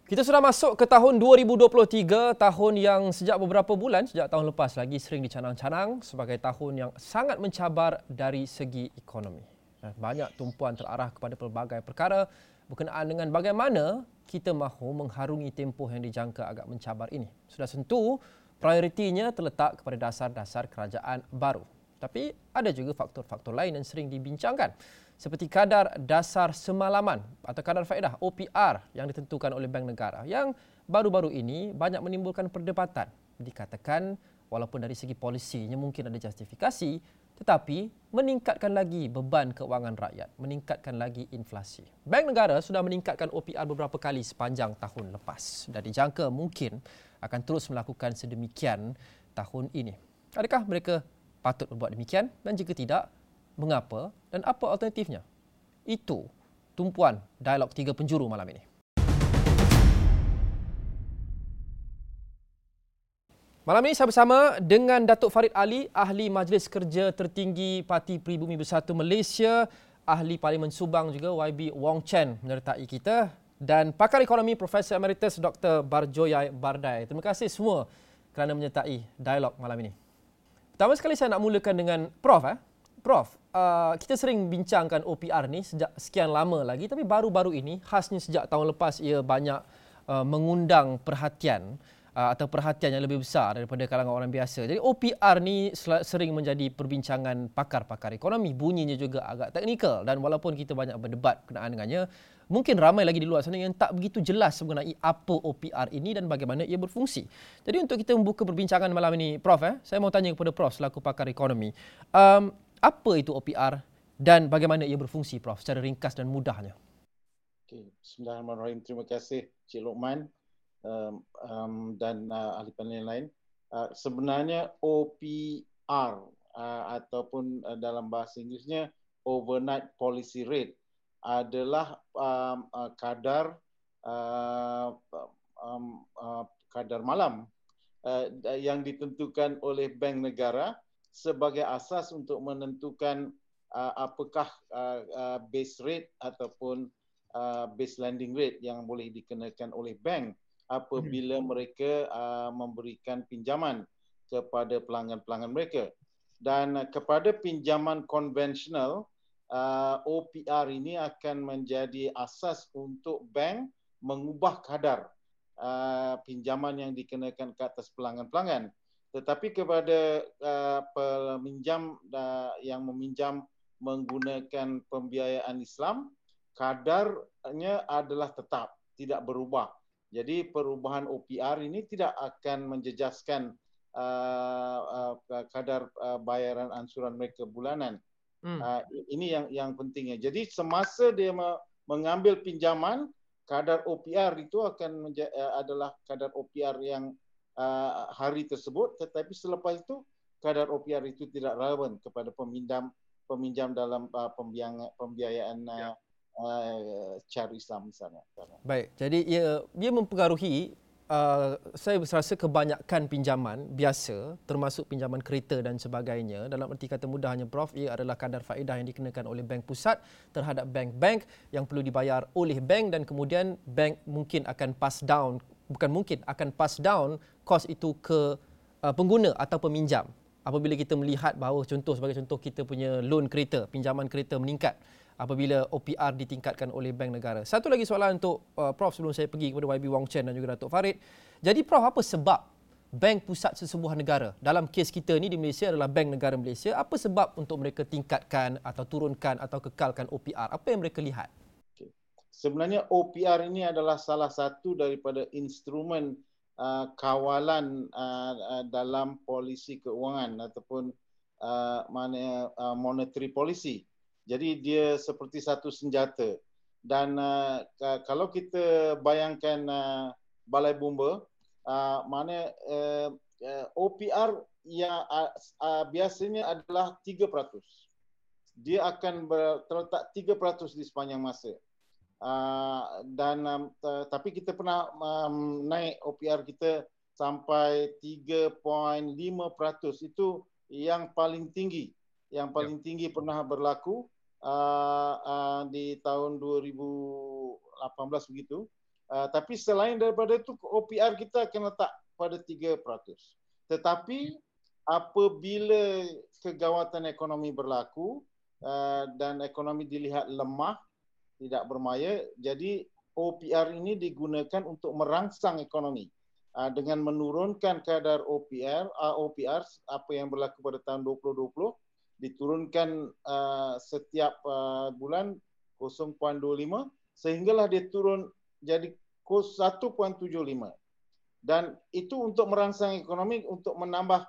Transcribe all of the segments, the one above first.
Kita sudah masuk ke tahun 2023, tahun yang sejak beberapa bulan, sejak tahun lepas lagi sering dicanang-canang sebagai tahun yang sangat mencabar dari segi ekonomi. Dan banyak tumpuan terarah kepada pelbagai perkara berkenaan dengan bagaimana kita mahu mengharungi tempoh yang dijangka agak mencabar ini. Sudah tentu, prioritinya terletak kepada dasar-dasar kerajaan baru. Tapi ada juga faktor-faktor lain yang sering dibincangkan, seperti kadar dasar semalaman atau kadar faedah OPR yang ditentukan oleh Bank Negara yang baru-baru ini banyak menimbulkan perdebatan. Dikatakan walaupun dari segi polisinya mungkin ada justifikasi, tetapi meningkatkan lagi beban keuangan rakyat, meningkatkan lagi inflasi. Bank Negara sudah meningkatkan OPR beberapa kali sepanjang tahun lepas dan dijangka mungkin akan terus melakukan sedemikian tahun ini. Adakah mereka patut berbuat demikian, dan jika tidak, mengapa dan apa alternatifnya? Itu tumpuan dialog 3 penjuru malam ini. Malam ini saya bersama dengan Datuk Farid Ali, Ahli Majlis Kerja Tertinggi Parti Pribumi Bersatu Malaysia, Ahli Parlimen Subang juga YB Wong Chen menyertai kita, dan pakar ekonomi Profesor Emeritus Dr. Barjoyai Bardai. Terima kasih semua kerana menyertai dialog malam ini. Pertama sekali saya nak mulakan dengan Prof. Prof, kita sering bincangkan OPR ni sejak sekian lama lagi, tapi baru-baru ini, khasnya sejak tahun lepas, ia banyak mengundang perhatian atau perhatian yang lebih besar daripada kalangan orang biasa. Jadi OPR ni sering menjadi perbincangan pakar-pakar ekonomi, bunyinya juga agak teknikal, dan walaupun kita banyak berdebat berkenaan dengannya, mungkin ramai lagi di luar sana yang tak begitu jelas mengenai apa OPR ini dan bagaimana ia berfungsi. Jadi untuk kita membuka perbincangan malam ini, Prof, saya mau tanya kepada Prof selaku pakar ekonomi. Apa itu OPR dan bagaimana ia berfungsi, Prof, secara ringkas dan mudahnya? Okay. Bismillahirrahmanirrahim. Terima kasih Cik Luqman dan ahli panel lain. Sebenarnya OPR ataupun dalam bahasa Inggerisnya Overnight Policy Rate adalah kadar malam yang ditentukan oleh Bank Negara sebagai asas untuk menentukan apakah base rate ataupun base lending rate yang boleh dikenakan oleh bank apabila mereka memberikan pinjaman kepada pelanggan-pelanggan mereka. Dan kepada pinjaman konvensional, OPR ini akan menjadi asas untuk bank mengubah kadar pinjaman yang dikenakan ke atas pelanggan-pelanggan. Tetapi kepada peminjam yang meminjam menggunakan pembiayaan Islam, kadarnya adalah tetap, tidak berubah. Jadi perubahan OPR ini tidak akan menjejaskan kadar bayaran ansuran mereka bulanan. Ini yang pentingnya. Jadi semasa dia mengambil pinjaman, kadar OPR itu akan adalah kadar OPR yang hari tersebut, tetapi selepas itu kadar OPR itu tidak relevan kepada peminjam dalam pembiayaan cara Islam misalnya. Baik, jadi ia mempengaruhi, saya rasa kebanyakan pinjaman biasa, termasuk pinjaman kereta dan sebagainya. Dalam erti kata mudahnya, Prof, ia adalah kadar faedah yang dikenakan oleh bank pusat terhadap bank-bank yang perlu dibayar oleh bank, dan kemudian bank mungkin akan pass down, akan pass down kos itu ke pengguna atau peminjam. Apabila kita melihat bahawa sebagai contoh kita punya loan kereta, pinjaman kereta meningkat apabila OPR ditingkatkan oleh Bank Negara. Satu lagi soalan untuk Prof sebelum saya pergi kepada YB Wong Chen dan juga Datuk Farid. Jadi Prof, apa sebab bank pusat sesebuah negara, dalam kes kita ni di Malaysia adalah Bank Negara Malaysia, apa sebab untuk mereka tingkatkan atau turunkan atau kekalkan OPR? Apa yang mereka lihat? Okay. Sebenarnya OPR ini adalah salah satu daripada instrumen kawalan dalam polisi keuangan ataupun monetary policy. Jadi dia seperti satu senjata. Dan kalau kita bayangkan balai bomba, OPR yang biasanya adalah 3%. Dia akan terletak 3% di sepanjang masa. Tapi kita pernah naik OPR kita sampai 3.5%. Itu yang paling tinggi. Yang paling tinggi pernah berlaku di tahun 2018 begitu. Tapi selain daripada itu, OPR kita akan letak pada 3%. Tetapi apabila kegawatan ekonomi berlaku dan ekonomi dilihat lemah, tidak bermaya, jadi OPR ini digunakan untuk merangsang ekonomi dengan menurunkan kadar OPR apa yang berlaku pada tahun 2020 diturunkan setiap bulan 0.25 sehinggalah dia turun jadi 1.75 dan itu untuk merangsang ekonomi untuk menambah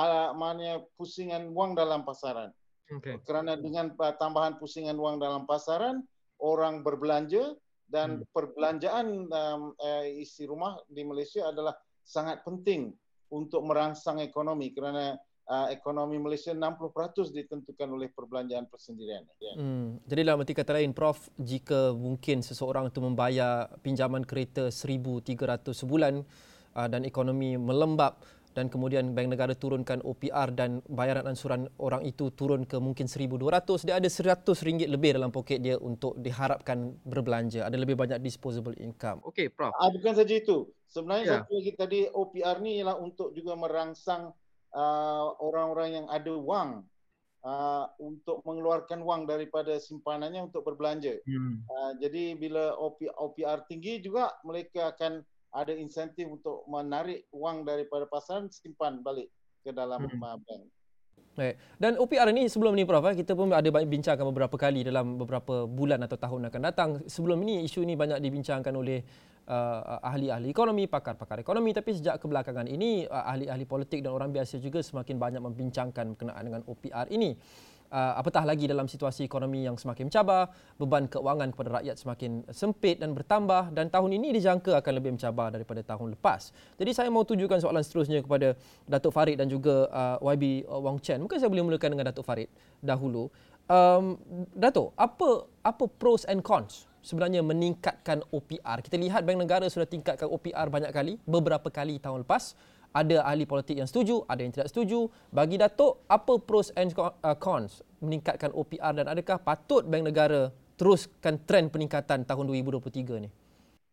pusingan wang dalam pasaran. Okay. Kerana dengan tambahan pusingan wang dalam pasaran orang berbelanja dan perbelanjaan isi rumah di Malaysia adalah sangat penting untuk merangsang ekonomi kerana ekonomi Malaysia 60% ditentukan oleh perbelanjaan persendirian. Jadi dalam arti kata lain, Prof, jika mungkin seseorang itu membayar pinjaman kereta 1,300 sebulan dan ekonomi melembab dan kemudian Bank Negara turunkan OPR dan bayaran ansuran orang itu turun ke mungkin 1,200, dia ada RM100 lebih dalam poket dia untuk diharapkan berbelanja. Ada lebih banyak disposable income. Okey, Prof. Bukan saja itu. Sebenarnya satu lagi tadi OPR ni ialah untuk juga merangsang orang-orang yang ada wang untuk mengeluarkan wang daripada simpanannya untuk berbelanja. Jadi bila OPR tinggi juga mereka akan ada insentif untuk menarik wang daripada pasaran simpan balik ke dalam bank. Baik. Dan OPR ini sebelum ni Prof, kita pun ada bincangkan beberapa kali dalam beberapa bulan atau tahun akan datang. Sebelum ini isu ini banyak dibincangkan oleh ahli-ahli ekonomi, pakar-pakar ekonomi, tapi sejak kebelakangan ini ahli-ahli politik dan orang biasa juga semakin banyak membincangkan berkenaan dengan OPR ini. Apatah lagi dalam situasi ekonomi yang semakin mencabar, beban keuangan kepada rakyat semakin sempit dan bertambah dan tahun ini dijangka akan lebih mencabar daripada tahun lepas. Jadi saya mau tujukan soalan seterusnya kepada Datuk Farid dan juga YB Wong Chen. Mungkin saya boleh mulakan dengan Datuk Farid dahulu. Datuk, apa pros and cons sebenarnya meningkatkan OPR? Kita lihat Bank Negara sudah tingkatkan OPR banyak kali, beberapa kali tahun lepas. Ada ahli politik yang setuju, ada yang tidak setuju. Bagi Datuk, apa pros and cons meningkatkan OPR dan adakah patut Bank Negara teruskan trend peningkatan tahun 2023 ni?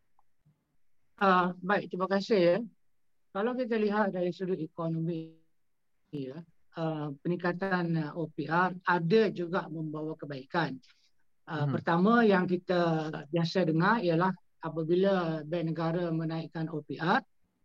Baik, terima kasih ya. Kalau kita lihat dari sudut ekonomi ya, peningkatan OPR ada juga membawa kebaikan. Pertama yang kita biasa dengar ialah apabila Bank Negara menaikkan OPR,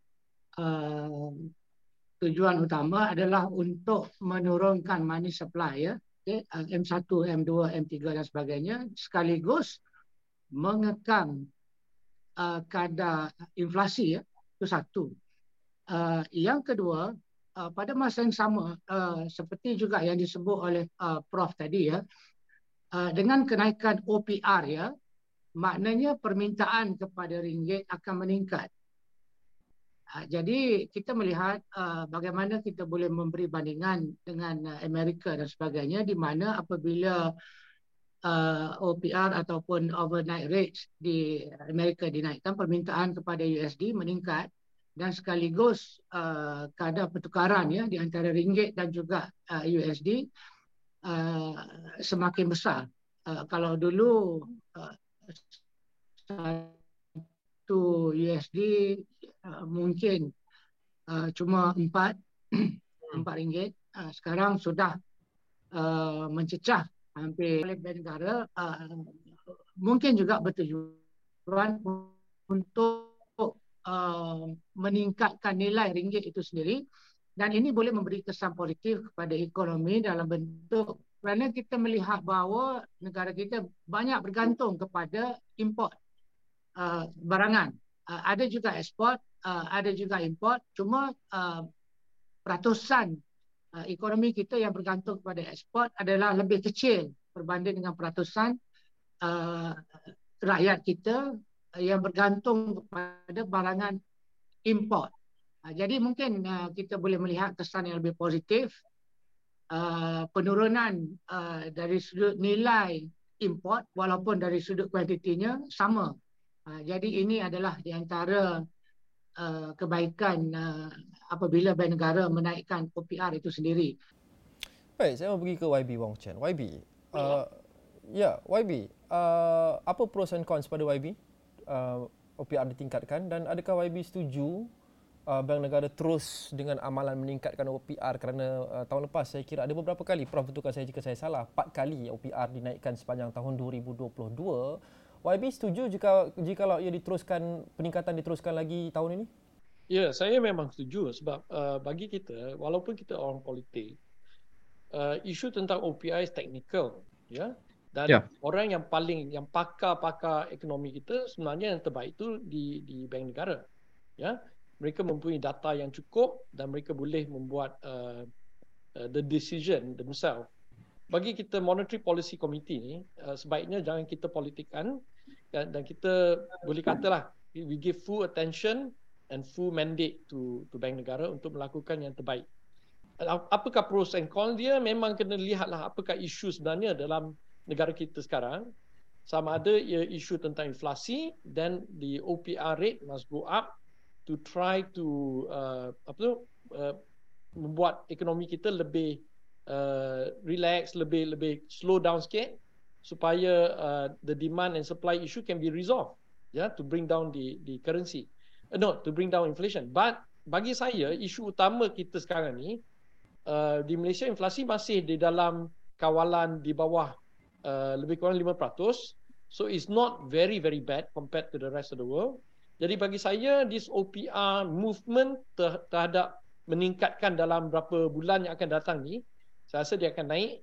tujuan utama adalah untuk menurunkan money supply ya, M1, M2, M3 dan sebagainya, sekaligus mengekang kadar inflasi ya. Itu satu. Yang kedua, pada masa yang sama seperti juga yang disebut oleh Prof tadi ya, dengan kenaikan OPR ya, maknanya permintaan kepada ringgit akan meningkat. Jadi kita melihat bagaimana kita boleh memberi bandingan dengan Amerika dan sebagainya, di mana apabila OPR ataupun overnight rates di Amerika dinaikkan, permintaan kepada USD meningkat dan sekaligus kadar pertukaran ya di antara ringgit dan juga USD semakin besar. Kalau dulu satu USD mungkin cuma 4 ringgit, sekarang sudah mencecah hampir oleh Bank Negara, mungkin juga bertujuan untuk meningkatkan nilai ringgit itu sendiri, dan ini boleh memberi kesan positif kepada ekonomi dalam bentuk kerana kita melihat bahawa negara kita banyak bergantung kepada import barangan. Ada juga ekspor, ada juga import, cuma peratusan ekonomi kita yang bergantung kepada ekspor adalah lebih kecil berbanding dengan peratusan rakyat kita yang bergantung kepada barangan import. Jadi mungkin kita boleh melihat kesan yang lebih positif, penurunan dari sudut nilai import walaupun dari sudut kuantitinya sama. Jadi ini adalah di antara kebaikan apabila Bank Negara menaikkan OPR itu sendiri. Baik, saya mau pergi ke YB Wong Chen. YB, YB, apa pros and cons pada YB OPR ditingkatkan, dan adakah YB setuju Bank Negara terus dengan amalan meningkatkan OPR kerana tahun lepas saya kira ada beberapa kali, Prof betulkan saya jika saya salah, 4 kali OPR dinaikkan sepanjang tahun 2022. YB setuju jikalau ia diteruskan, peningkatan diteruskan lagi tahun ini? Ya, saya memang setuju sebab bagi kita, walaupun kita orang politik, isu tentang OPR is technical, ya. Dan orang yang pakar ekonomi kita sebenarnya yang terbaik itu di Bank Negara, ya. Mereka mempunyai data yang cukup dan mereka boleh membuat the decision themselves. Bagi kita Monetary Policy Committee ni, sebaiknya jangan kita politikkan, dan kita boleh katalah we give full attention and full mandate to Bank Negara untuk melakukan yang terbaik. Apakah pros and cons dia? Memang kena lihatlah apakah isu sebenarnya dalam negara kita sekarang. Sama ada ia isu tentang inflasi, dan the OPR rate must go up to try to membuat ekonomi kita lebih relax, lebih slow down sikit supaya the demand and supply issue can be resolved, to bring down the currency, to bring down inflation. But bagi saya isu utama kita sekarang ni, di Malaysia inflasi masih di dalam kawalan di bawah lebih kurang 5%, so it's not very bad compared to the rest of the world. Jadi bagi saya, this OPR movement terhadap meningkatkan dalam berapa bulan yang akan datang ni, saya rasa dia akan naik,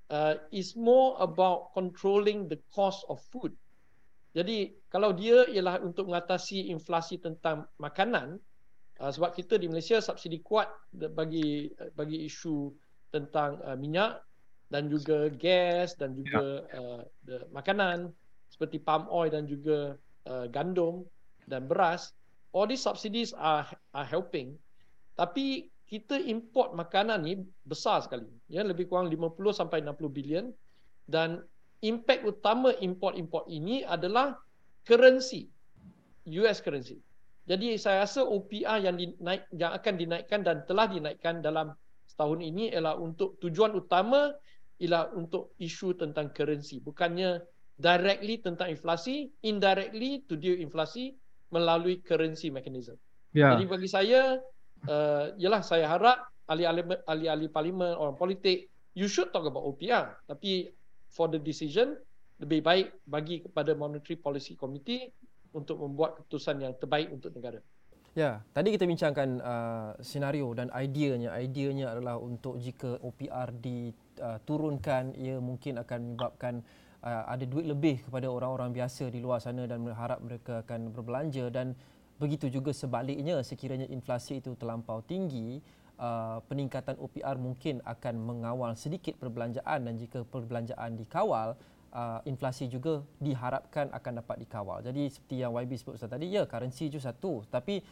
is more about controlling the cost of food. Jadi kalau dia ialah untuk mengatasi inflasi tentang makanan, sebab kita di Malaysia subsidi kuat bagi isu tentang minyak dan juga gas dan juga makanan seperti palm oil dan juga gandum dan beras. All these subsidies are helping. Tapi kita import makanan ni besar sekali, ya, lebih kurang 50 sampai 60 bilion, dan impact utama import ini adalah currency, US currency. Jadi saya rasa OPR yang akan dinaikkan dan telah dinaikkan dalam setahun ini ialah untuk tujuan utama ialah untuk isu tentang currency, bukannya directly tentang inflasi, indirectly to deal inflasi melalui currency mechanism. Jadi bagi saya, saya harap ahli-ahli parlimen, orang politik, you should talk about OPR. Tapi for the decision, lebih baik bagi kepada Monetary Policy Committee untuk membuat keputusan yang terbaik untuk negara. Ya, tadi kita bincangkan senario dan ideanya. Ideanya adalah untuk jika OPR diturunkan, ia mungkin akan menyebabkan ada duit lebih kepada orang-orang biasa di luar sana dan berharap mereka akan berbelanja, dan begitu juga sebaliknya, sekiranya inflasi itu terlampau tinggi, peningkatan OPR mungkin akan mengawal sedikit perbelanjaan, dan jika perbelanjaan dikawal, inflasi juga diharapkan akan dapat dikawal. Jadi seperti yang YB sebut tadi, ya, currency itu satu, tapi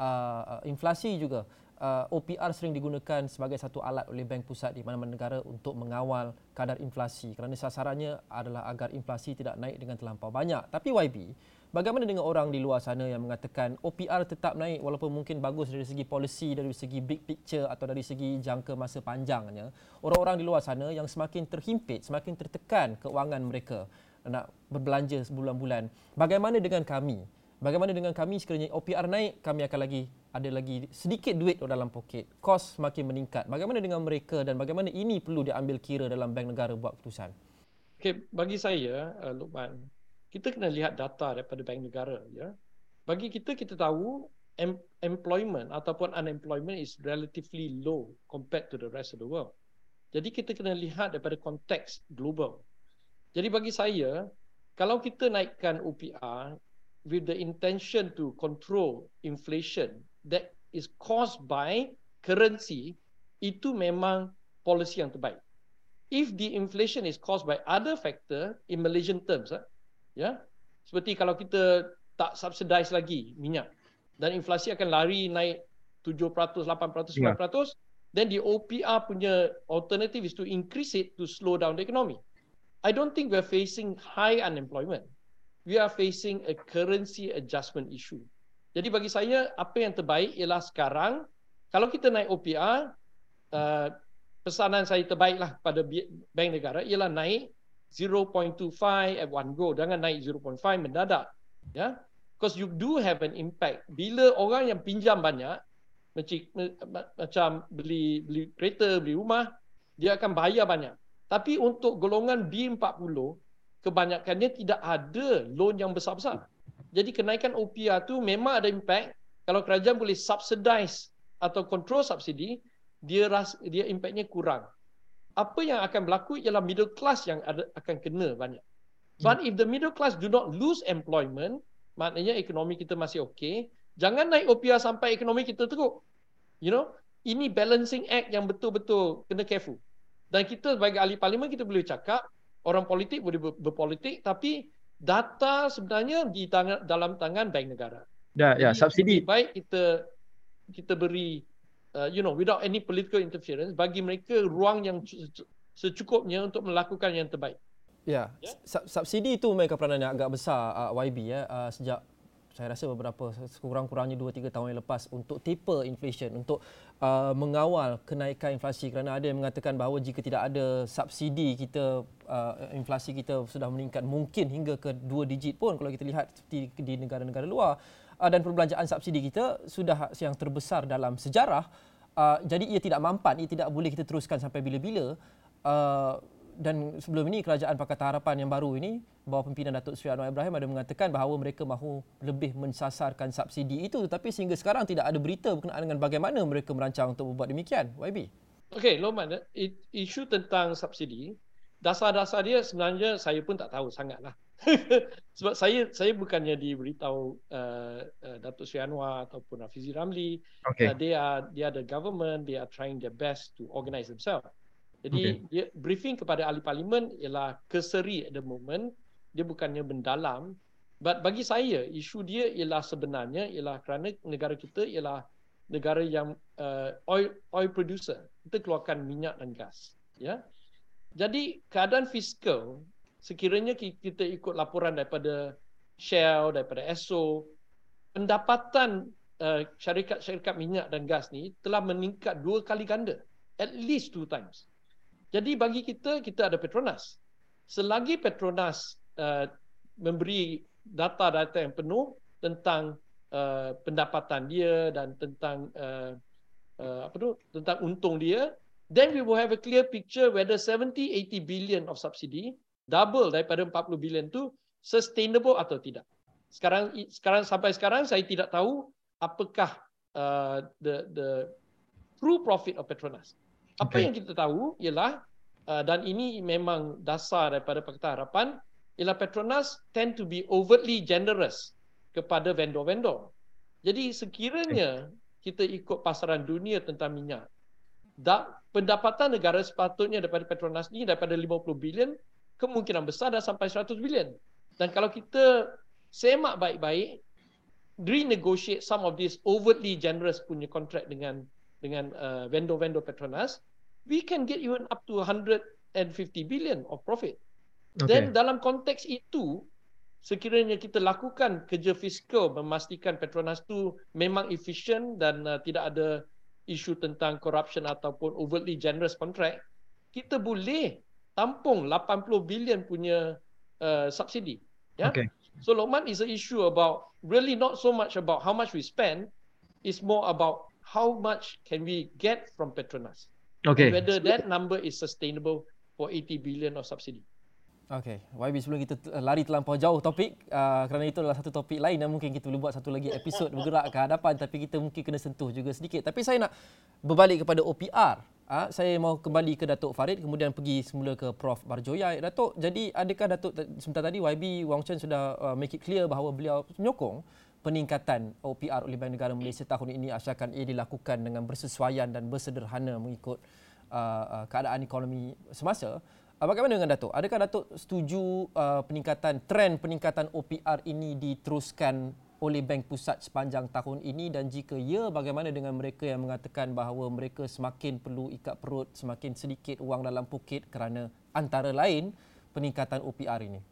inflasi juga. OPR sering digunakan sebagai satu alat oleh bank pusat di mana-mana negara untuk mengawal kadar inflasi, kerana sasarannya adalah agar inflasi tidak naik dengan terlampau banyak. Tapi YB, bagaimana dengan orang di luar sana yang mengatakan OPR tetap naik walaupun mungkin bagus dari segi policy, dari segi big picture atau dari segi jangka masa panjangnya? Orang-orang di luar sana yang semakin terhimpit, semakin tertekan keuangan mereka nak berbelanja sebulan-bulan. Bagaimana dengan kami? Bagaimana dengan kami sekiranya OPR naik, kami akan ada lagi sedikit duit dalam poket, kos semakin meningkat. Bagaimana dengan mereka dan bagaimana ini perlu diambil kira dalam bank negara buat keputusan? Okay, bagi saya, Luqman, kita kena lihat data daripada bank negara. Ya. Bagi kita tahu employment ataupun unemployment is relatively low compared to the rest of the world. Jadi kita kena lihat daripada konteks global. Jadi bagi saya, kalau kita naikkan OPR with the intention to control inflation that is caused by currency, itu memang policy yang terbaik. If the inflation is caused by other factor in Malaysian terms, seperti kalau kita tak subsidize lagi minyak dan inflasi akan lari naik 7%, 8%, 9%, then the OPR punya alternative is to increase it to slow down the economy. I don't think we're facing high unemployment. We are facing a currency adjustment issue. Jadi bagi saya, apa yang terbaik ialah sekarang, kalau kita naik OPR, pesanan saya terbaiklah pada bank negara ialah naik 0.25 at one go. Jangan naik 0.5 mendadak. Ya? because you do have an impact. Bila orang yang pinjam banyak, macam beli kereta, beli rumah, dia akan bayar banyak. Tapi untuk golongan B40, kebanyakannya tidak ada loan yang besar-besar. Jadi kenaikan OPR tu memang ada impact. Kalau kerajaan boleh subsidize atau control subsidi, dia impactnya kurang. Apa yang akan berlaku ialah middle class yang akan kena banyak. But if the middle class do not lose employment, maknanya ekonomi kita masih okey. Jangan naik OPR sampai ekonomi kita teruk. Ini balancing act yang betul-betul kena careful. Dan kita sebagai ahli parlimen, kita boleh cakap, orang politik boleh berpolitik, tapi data sebenarnya dalam tangan bank negara. Ya, subsidi. Baik kita beri, without any political interference, bagi mereka ruang yang secukupnya untuk melakukan yang terbaik. Ya, subsidi itu mainkan peranan yang agak besar YB sejak saya rasa beberapa sekurang-kurangnya 2-3 tahun yang lepas untuk taper inflation, untuk mengawal kenaikan inflasi, kerana ada yang mengatakan bahawa jika tidak ada subsidi kita inflasi kita sudah meningkat mungkin hingga ke 2 digit pun kalau kita lihat seperti di negara-negara luar, dan perbelanjaan subsidi kita sudah yang terbesar dalam sejarah, jadi ia tidak mampan, ia tidak boleh kita teruskan sampai bila-bila. Dan sebelum ini Kerajaan Pakatan Harapan yang baru ini bawah pimpinan Datuk Seri Anwar Ibrahim ada mengatakan bahawa mereka mahu lebih mensasarkan subsidi itu, tetapi sehingga sekarang tidak ada berita berkenaan dengan bagaimana mereka merancang untuk membuat demikian. YB. Okey, Loman, isu tentang subsidi, dasar-dasar dia sebenarnya saya pun tak tahu sangatlah. Sebab saya bukannya diberitahu Datuk Seri Anwar ataupun Rafizi Ramli. Okay. They are the government, they are trying their best to organize themselves. Jadi dia briefing kepada ahli parlimen ialah cursory at the moment, dia bukannya mendalam. But bagi saya isu dia ialah sebenarnya ialah kerana negara kita ialah negara yang oil producer. Kita keluarkan minyak dan gas, ya. Jadi keadaan fiskal sekiranya kita ikut laporan daripada Shell, daripada Esso, pendapatan syarikat-syarikat minyak dan gas ni telah meningkat 2 kali ganda, at least 2 times. Jadi bagi kita ada Petronas. Selagi Petronas memberi data-data yang penuh tentang pendapatan dia dan tentang tentang untung dia, then we will have a clear picture whether 70-80 billion of subsidy, double daripada 40 billion tu sustainable atau tidak. Sekarang sampai sekarang saya tidak tahu apakah the true profit of Petronas. Apa yang kita tahu ialah dan ini memang dasar daripada Pakatan Harapan ialah Petronas tend to be overtly generous kepada vendor-vendor. Jadi sekiranya kita ikut pasaran dunia tentang minyak, pendapatan negara sepatutnya daripada Petronas ni daripada 50 bilion kemungkinan besar dah sampai 100 bilion. Dan kalau kita semak baik-baik, renegotiate some of these overtly generous punya kontrak dengan vendor-vendor Petronas, we can get even up to 150 billion of profit. Then dalam konteks itu, sekiranya kita lakukan kerja fiskal memastikan Petronas tu memang efisien dan tidak ada isu tentang corruption ataupun overtly generous contract, kita boleh tampung 80 bilion punya subsidi. Ya? So Lokman, is an issue about really not so much about how much we spend, it's more about how much can we get from Petronas. Whether that number is sustainable for 80 billion of subsidy. Okey, YB, sebelum kita lari terlampau jauh topik, kerana itu adalah satu topik lain dan mungkin kita boleh buat satu lagi episod bergerak ke hadapan, tapi kita mungkin kena sentuh juga sedikit. Tapi saya nak berbalik kepada OPR. Saya mau kembali ke Datuk Farid, kemudian pergi semula ke Prof Barjoya. Datuk, jadi adakah Datuk sebentar tadi YB Wong Chen sudah make it clear bahawa beliau menyokong peningkatan OPR oleh Bank Negara Malaysia tahun ini asalkan ia dilakukan dengan bersesuaian dan bersederhana mengikut keadaan ekonomi semasa. Bagaimana dengan Datuk? Adakah Datuk setuju trend peningkatan OPR ini diteruskan oleh Bank Pusat sepanjang tahun ini, dan jika ya, bagaimana dengan mereka yang mengatakan bahawa mereka semakin perlu ikat perut, semakin sedikit uang dalam poket kerana antara lain peningkatan OPR ini?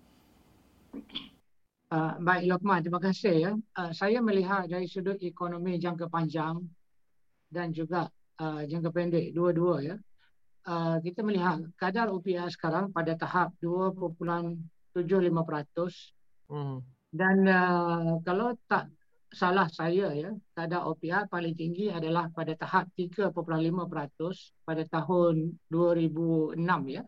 Baik Lokman, terima kasih ya. Saya melihat dari sudut ekonomi jangka panjang dan juga jangka pendek, dua-dua ya. Kita melihat kadar OPR sekarang pada tahap 2.75%. Dan kalau tak salah saya ya, kadar OPR paling tinggi adalah pada tahap 3.5% pada tahun 2006 ya.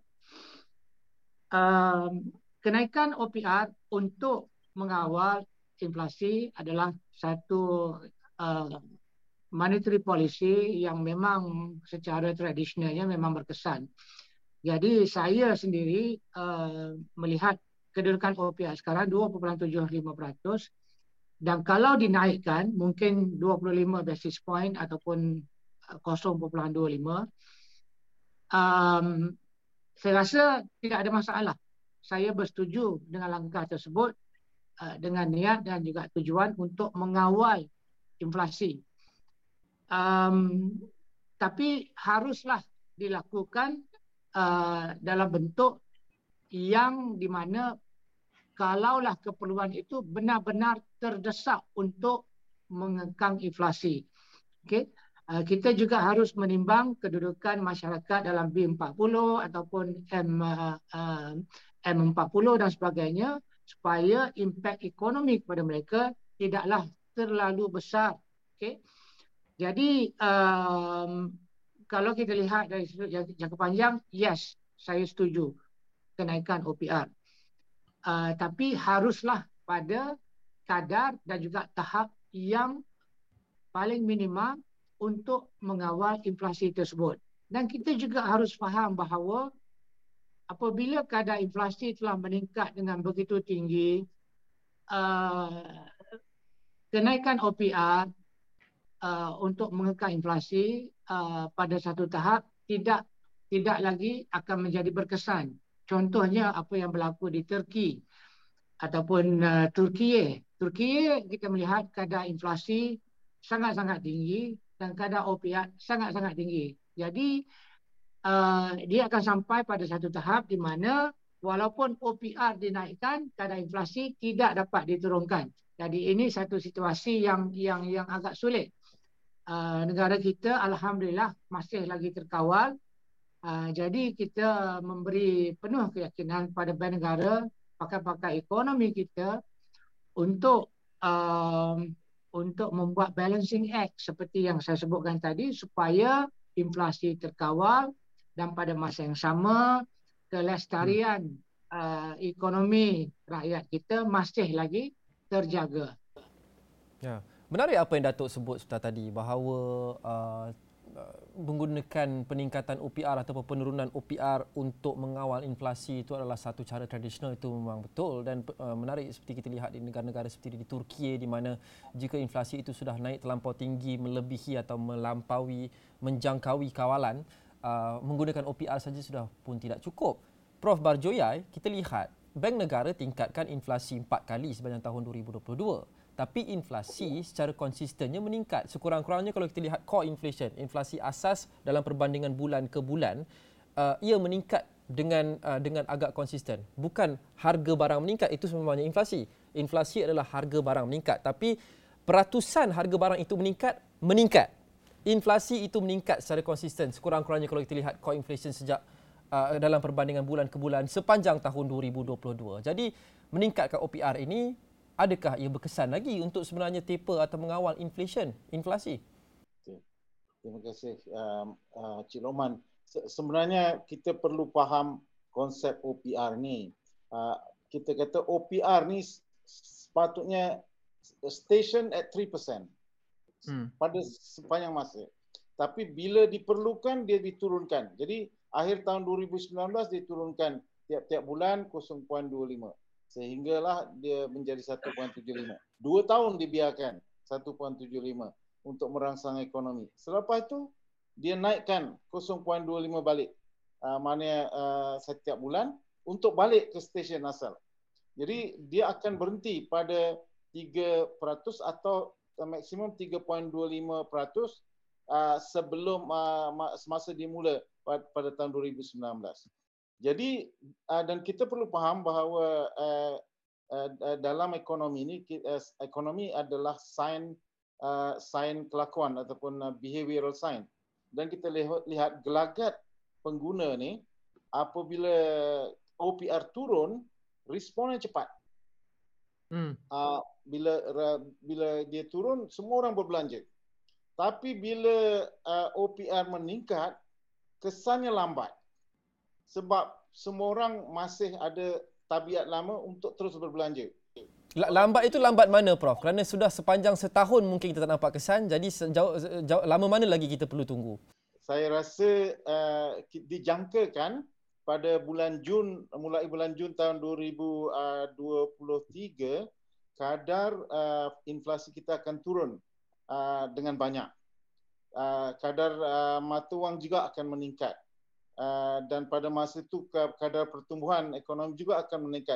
Kenaikan OPR untuk mengawal inflasi adalah satu monetary policy yang memang secara tradisionalnya memang berkesan. Jadi saya sendiri melihat kedudukan OPR sekarang 2.75%, dan kalau dinaikkan mungkin 25 basis point ataupun 0.25, saya rasa tidak ada masalah. Saya bersetuju dengan langkah tersebut dengan niat dan juga tujuan untuk mengawal inflasi. Tapi haruslah dilakukan dalam bentuk yang di mana kalaulah keperluan itu benar-benar terdesak untuk mengekang inflasi. Okay? Kita juga harus menimbang kedudukan masyarakat dalam B40 ataupun M40 dan sebagainya, supaya impak ekonomi kepada mereka tidaklah terlalu besar. Okay? Jadi kalau kita lihat dari sudut jangka panjang, yes, saya setuju kenaikan OPR. Tapi haruslah pada kadar dan juga tahap yang paling minima untuk mengawal inflasi tersebut. Dan kita juga harus faham bahawa apabila kadar inflasi telah meningkat dengan begitu tinggi, kenaikan OPR untuk mengekang inflasi pada satu tahap tidak lagi akan menjadi berkesan. Contohnya apa yang berlaku di Turki ataupun Turkiye. Turkiye kita melihat kadar inflasi sangat-sangat tinggi dan kadar OPR sangat-sangat tinggi. Jadi dia akan sampai pada satu tahap di mana walaupun OPR dinaikkan, kadar inflasi tidak dapat diturunkan. Jadi ini satu situasi yang agak sulit. Negara kita alhamdulillah masih lagi terkawal. Jadi kita memberi penuh keyakinan pada Bank Negara, pakar-pakar ekonomi kita untuk membuat balancing act seperti yang saya sebutkan tadi, supaya inflasi terkawal dan pada masa yang sama kelestarian ekonomi rakyat kita masih lagi terjaga. Ya. Menarik apa yang Datuk sebut sebentar tadi, bahawa menggunakan peningkatan OPR ataupun penurunan OPR untuk mengawal inflasi itu adalah satu cara tradisional, itu memang betul. Dan menarik seperti kita lihat di negara-negara seperti di Turki, di mana jika inflasi itu sudah naik terlampau tinggi, melebihi atau melampaui, menjangkaui kawalan, menggunakan OPR saja sudah pun tidak cukup. Prof Barjoyai, kita lihat Bank Negara tingkatkan inflasi 4 kali sepanjang tahun 2022. Tapi inflasi secara konsistennya meningkat. Sekurang-kurangnya kalau kita lihat core inflation, inflasi asas dalam perbandingan bulan ke bulan, ia meningkat dengan agak konsisten. Bukan harga barang meningkat, itu sebenarnya inflasi. Inflasi adalah harga barang meningkat. Tapi peratusan harga barang itu meningkat. Inflasi itu meningkat secara konsisten. Sekurang-kurangnya kalau kita lihat core inflation sejak dalam perbandingan bulan ke bulan sepanjang tahun 2022. Jadi meningkatkan OPR ini, adakah ia berkesan lagi untuk sebenarnya taper atau mengawal inflasi? Terima kasih Cik Loman. Sebenarnya kita perlu faham konsep OPR ni. Kita kata OPR ni sepatutnya station at 3% pada sepanjang masa. Tapi bila diperlukan, dia diturunkan. Jadi akhir tahun 2019 diturunkan tiap-tiap bulan 0.25. Sehinggalah dia menjadi 1.75. 2 tahun dibiarkan 1.75 untuk merangsang ekonomi. Selepas itu, dia naikkan 0.25 balik. Maknanya setiap bulan untuk balik ke stesen asal. Jadi dia akan berhenti pada 3% atau maksimum 3.25% sebelum semasa dimula pada tahun 2019. Jadi dan kita perlu faham bahawa dalam ekonomi ini, ekonomi adalah sign kelakuan ataupun behavioral sign. Dan kita lihat gelagat pengguna ni, apabila OPR turun, responnya cepat. Bila dia turun, semua orang berbelanja. Tapi bila OPR meningkat, kesannya lambat. Sebab semua orang masih ada tabiat lama untuk terus berbelanja. Lambat itu lambat mana, Prof? Kerana sudah sepanjang setahun mungkin kita tak nampak kesan. Jadi lama mana lagi kita perlu tunggu? Saya rasa dijangkakan pada bulan Jun, mulai bulan Jun tahun 2023, kadar inflasi kita akan turun dengan banyak. Kadar mata wang juga akan meningkat. Dan pada masa itu kadar pertumbuhan ekonomi juga akan meningkat.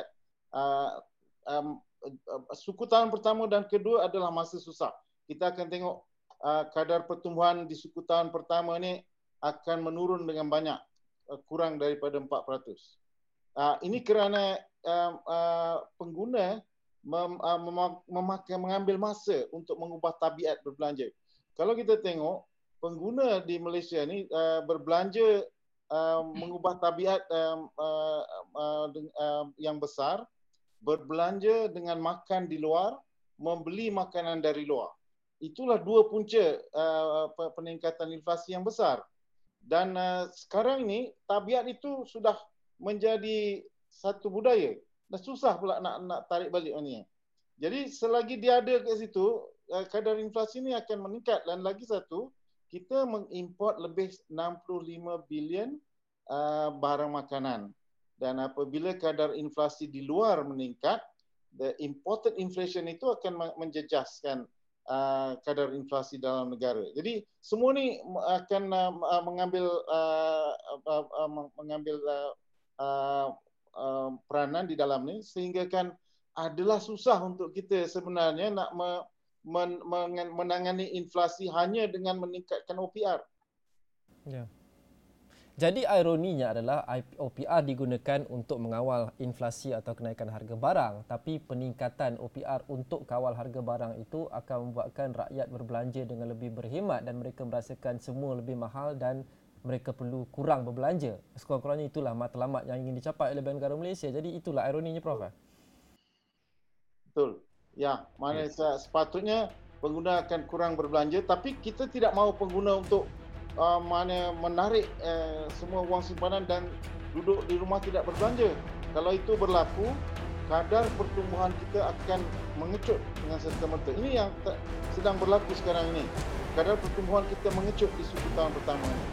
Suku tahun pertama dan kedua adalah masa susah. Kita akan tengok kadar pertumbuhan di suku tahun pertama ni akan menurun dengan banyak, kurang daripada 4%. Ini kerana pengguna mengambil masa untuk mengubah tabiat berbelanja. Kalau kita tengok, pengguna di Malaysia ni berbelanja mengubah tabiat yang besar, berbelanja dengan makan di luar, membeli makanan dari luar. Itulah dua punca peningkatan inflasi yang besar. Dan sekarang ini tabiat itu sudah menjadi satu budaya. Dah susah pula nak tarik balik ni. Jadi selagi dia ada kat situ, kadar inflasi ini akan meningkat. Dan lagi satu, kita mengimport lebih 65 bilion barang makanan. Dan apabila kadar inflasi di luar meningkat, the imported inflation itu akan menjejaskan kadar inflasi dalam negara. Jadi semua ni akan mengambil peranan di dalam ni, sehingga kan adalah susah untuk kita sebenarnya nak menangani inflasi hanya dengan meningkatkan OPR. Ya. Jadi ironinya adalah OPR digunakan untuk mengawal inflasi atau kenaikan harga barang, tapi peningkatan OPR untuk kawal harga barang itu akan membuatkan rakyat berbelanja dengan lebih berhemat dan mereka merasakan semua lebih mahal dan mereka perlu kurang berbelanja. Sekurang-kurangnya itulah matlamat yang ingin dicapai oleh Bank Negara Malaysia. Jadi itulah ironinya, Prof. Betul. Ya, mana sepatutnya pengguna akan kurang berbelanja, tapi kita tidak mahu pengguna untuk menarik semua wang simpanan dan duduk di rumah tidak berbelanja. Kalau itu berlaku, kadar pertumbuhan kita akan mengecut dengan serta-merta. Ini yang sedang berlaku sekarang ini. Kadar pertumbuhan kita mengecut di suku tahun pertama ini.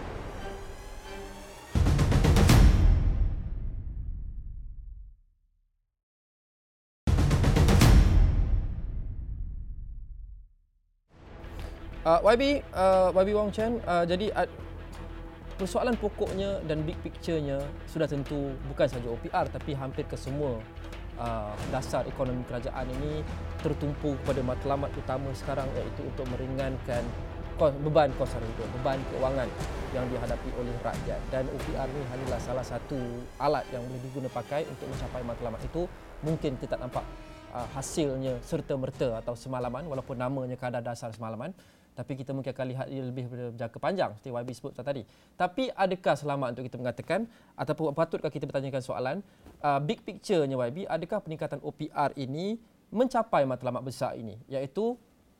YB Wong Chen, jadi persoalan pokoknya dan big picture-nya sudah tentu bukan sahaja OPR tapi hampir ke semua dasar ekonomi kerajaan ini tertumpu pada matlamat utama sekarang, iaitu untuk meringankan beban kos sara hidup, beban keuangan yang dihadapi oleh rakyat. Dan OPR ni hanyalah salah satu alat yang boleh diguna pakai untuk mencapai matlamat itu. Mungkin kita tak nampak hasilnya serta-merta atau semalaman, walaupun namanya kadar dasar semalaman, tapi kita mungkin akan lihat ia lebih berjangka panjang seperti YB sebut tadi. Tapi adakah selamat untuk kita mengatakan ataupun patutkah kita bertanyakan soalan big picture-nya YB, adakah peningkatan OPR ini mencapai matlamat besar ini, iaitu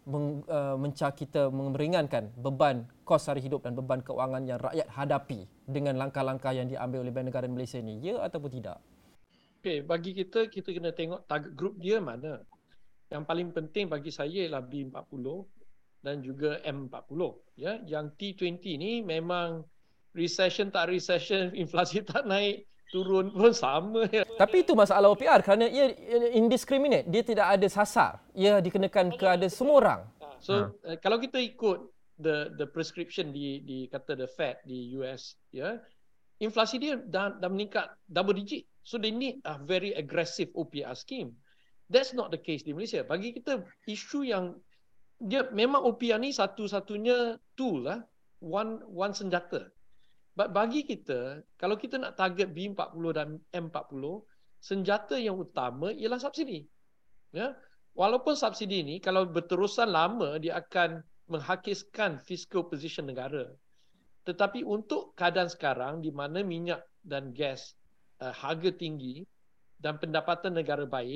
kita meringankan beban kos sara hidup dan beban keuangan yang rakyat hadapi dengan langkah-langkah yang diambil oleh Bank Negara Malaysia ini, ya ataupun tidak? Okay, bagi kita kena tengok target group dia mana. Yang paling penting bagi saya ialah B40 dan juga M40. Ya, yang T20 ni memang recession tak recession, inflasi tak naik, turun pun sama. Tapi itu masalah OPR kerana ia indiscriminate, dia tidak ada sasar. Ia dikenakan ke semua orang. So kalau kita ikut the prescription di kata the Fed di US, ya, inflasi dia dah meningkat double digit. So they need a very aggressive OPR scheme. That's not the case di Malaysia. Bagi kita isu yang dia memang OPR ni satu-satunya tool lah, one senjata. But bagi kita, kalau kita nak target B40 dan M40, senjata yang utama ialah subsidi. Ya? Walaupun subsidi ni kalau berterusan lama dia akan menghakiskan fiscal position negara. Tetapi untuk keadaan sekarang di mana minyak dan gas harga tinggi dan pendapatan negara baik,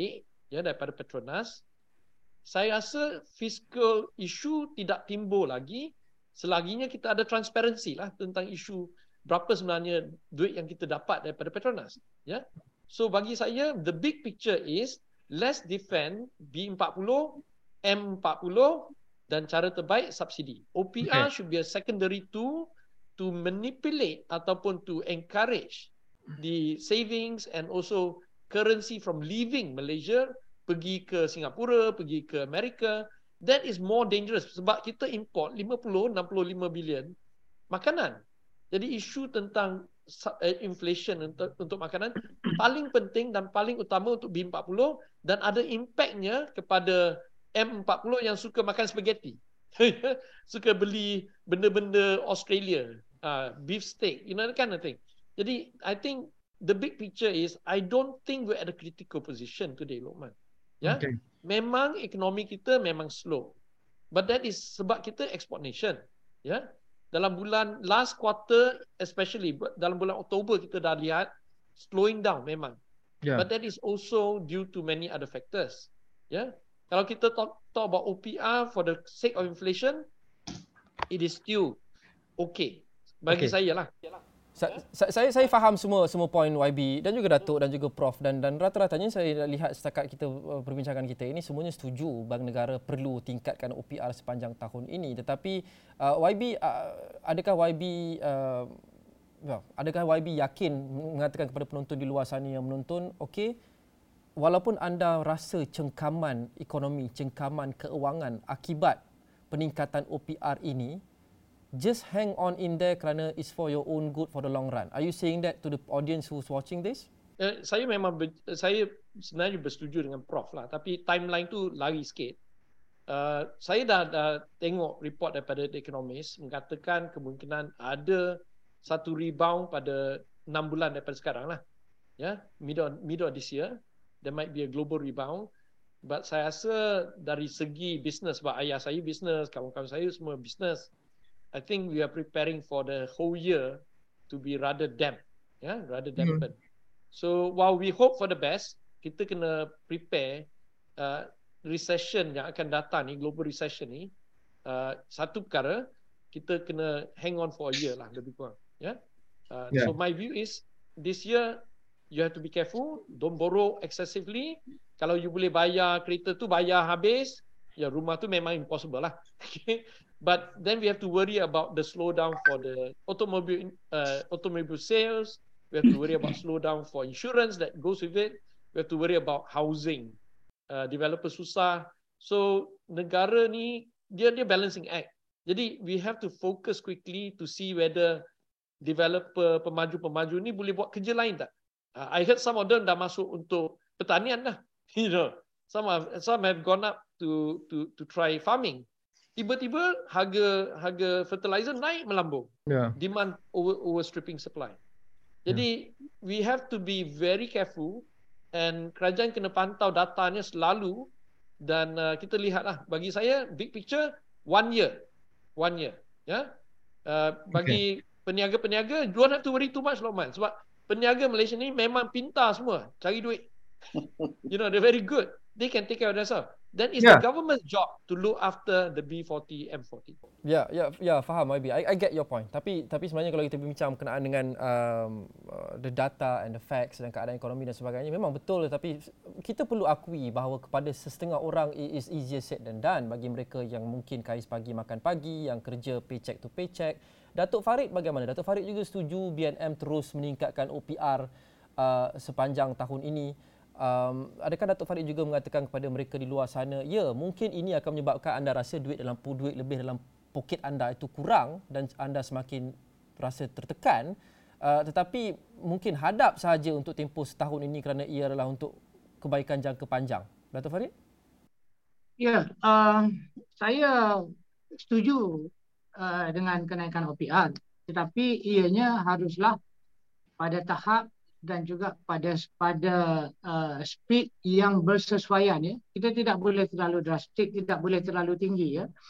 ya daripada Petronas. Saya rasa fiscal issue tidak timbul lagi selaginya kita ada transparansi lah tentang isu berapa sebenarnya duit yang kita dapat daripada Petronas. Ya. So bagi saya, the big picture is let's defend B40, M40 dan cara terbaik subsidi. OPR should be a secondary tool to manipulate ataupun to encourage the savings and also currency from leaving Malaysia pergi ke Singapura, pergi ke Amerika. That is more dangerous sebab kita import 50-65 bilion makanan. Jadi isu tentang inflation untuk makanan paling penting dan paling utama untuk B40 dan ada impactnya kepada M40 yang suka makan spaghetti. Suka beli benda-benda Australia, beef steak, you know, that kind of thing. Jadi I think the big picture is I don't think we're at a critical position today, Lokman. Ya, memang ekonomi kita memang slow, but that is sebab kita export nation. Ya, dalam bulan last quarter, especially dalam bulan Oktober kita dah lihat slowing down memang. But that is also due to many other factors. Ya, kalau kita talk about OPR for the sake of inflation, it is still okay bagi saya lah. Saya faham semua poin YB dan juga Datuk dan juga Prof dan rata-ratanya saya lihat setakat kita perbincangan kita ini semuanya setuju Bank Negara perlu tingkatkan OPR sepanjang tahun ini. Tetapi YB, adakah YB yakin mengatakan kepada penonton di luar sana yang menonton, okey, walaupun anda rasa cengkaman ekonomi, cengkaman keuangan akibat peningkatan OPR ini, just hang on in there kerana it's for your own good for the long run. Are you saying that to the audience who's watching this? Saya saya sebenarnya bersetuju dengan Prof lah, tapi timeline tu lari sikit. Saya dah tengok report daripada The Economist mengatakan kemungkinan ada satu rebound pada 6 bulan daripada sekarang lah. Ya, middle of this year there might be a global rebound. But saya rasa dari segi business, sebab ayah saya business, kawan-kawan saya semua business, I think we are preparing for the whole year to be rather damp, rather dampened. So while we hope for the best, kita kena prepare recession yang akan datang ni, global recession ni. Satu perkara, kita kena hang on for a year lah lebih kurang. So my view is this year you have to be careful, don't borrow excessively. Kalau you boleh bayar kereta tu bayar habis, ya rumah tu memang impossible lah. Okay. But then we have to worry about the slowdown for the automobile sales. We have to worry about slowdown for insurance that goes with it. We have to worry about housing. Developer susah. So negara ni dia balancing act. Jadi we have to focus quickly to see whether developer pemaju-pemaju ni boleh buat kerja lain tak. I heard some of them dah masuk untuk pertanian dah. You know, some have gone up to try farming. Tiba-tiba harga fertilizer naik melambung. Demand overstripping supply. Jadi we have to be very careful and kerajaan kena pantau datanya selalu dan kita lihatlah, bagi saya big picture 1 year. Ya. Bagi peniaga-peniaga, don't have to worry too much, Lokman, sebab peniaga Malaysia ni memang pintar semua cari duit. You know, they're very good. They can take care of themselves. Then it's the government's job to look after the B40, M40. Faham YB. I get your point. Tapi sebenarnya kalau kita bincang berkenaan dengan the data and the facts dan keadaan ekonomi dan sebagainya, memang betul. Tapi kita perlu akui bahawa kepada setengah orang it is easier said than done. Bagi mereka yang mungkin kais pagi makan pagi, yang kerja paycheck to paycheck. Datuk Farid bagaimana? Datuk Farid juga setuju BNM terus meningkatkan OPR sepanjang tahun ini. Adakah Datuk Farid juga mengatakan kepada mereka di luar sana, ya mungkin ini akan menyebabkan anda rasa duit lebih dalam poket anda itu kurang dan anda semakin rasa tertekan, tetapi mungkin hadap sahaja untuk tempoh setahun ini kerana ia adalah untuk kebaikan jangka panjang. Datuk Farid? Ya, saya setuju dengan kenaikan OPR, tetapi ianya haruslah pada tahap dan juga pada speed yang bersesuaian. Ya. Kita tidak boleh terlalu drastik, tidak boleh terlalu tinggi. Ya.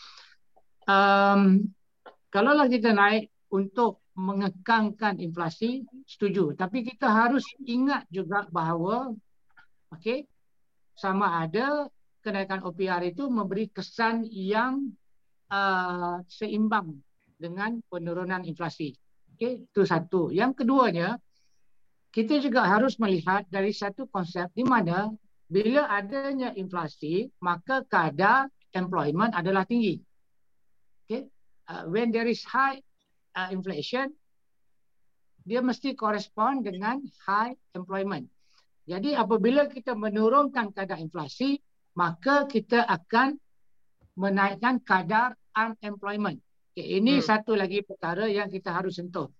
Kalaulah kita naik untuk mengekangkan inflasi, setuju. Tapi kita harus ingat juga bahawa sama ada kenaikan OPR itu memberi kesan yang seimbang dengan penurunan inflasi. Okey, itu satu. Yang keduanya, kita juga harus melihat dari satu konsep di mana bila adanya inflasi, maka kadar employment adalah tinggi. Okay? When there is high inflation, dia mesti korespon dengan high employment. Jadi apabila kita menurunkan kadar inflasi, maka kita akan menaikkan kadar unemployment. Okay, ini satu lagi perkara yang kita harus sentuh.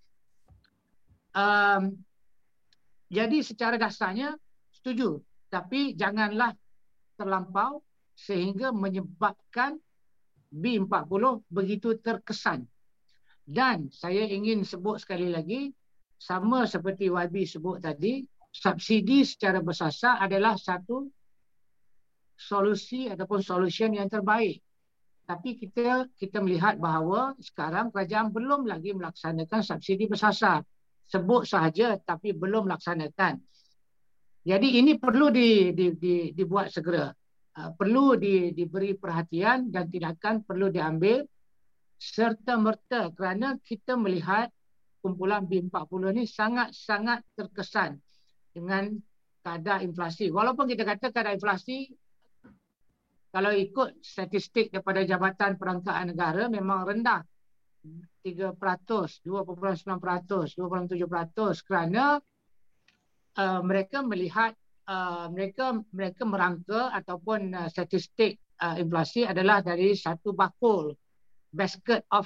Jadi secara dasarnya setuju, tapi janganlah terlampau sehingga menyebabkan B40 begitu terkesan. Dan saya ingin sebut sekali lagi, sama seperti YB sebut tadi, subsidi secara bersasar adalah satu solusi ataupun solution yang terbaik. Tapi kita melihat bahawa sekarang kerajaan belum lagi melaksanakan subsidi bersasar. Sebut sahaja tapi belum melaksanakan. Jadi ini perlu dibuat segera. Perlu diberi perhatian dan tindakan perlu diambil serta-merta kerana kita melihat kumpulan B40 ni sangat-sangat terkesan dengan kadar inflasi. Walaupun kita kata kadar inflasi, kalau ikut statistik daripada Jabatan Perangkaan Negara memang rendah. 3%, 2.9%, 2.7% kerana mereka melihat mereka merangka ataupun statistik inflasi adalah dari satu bakul, basket of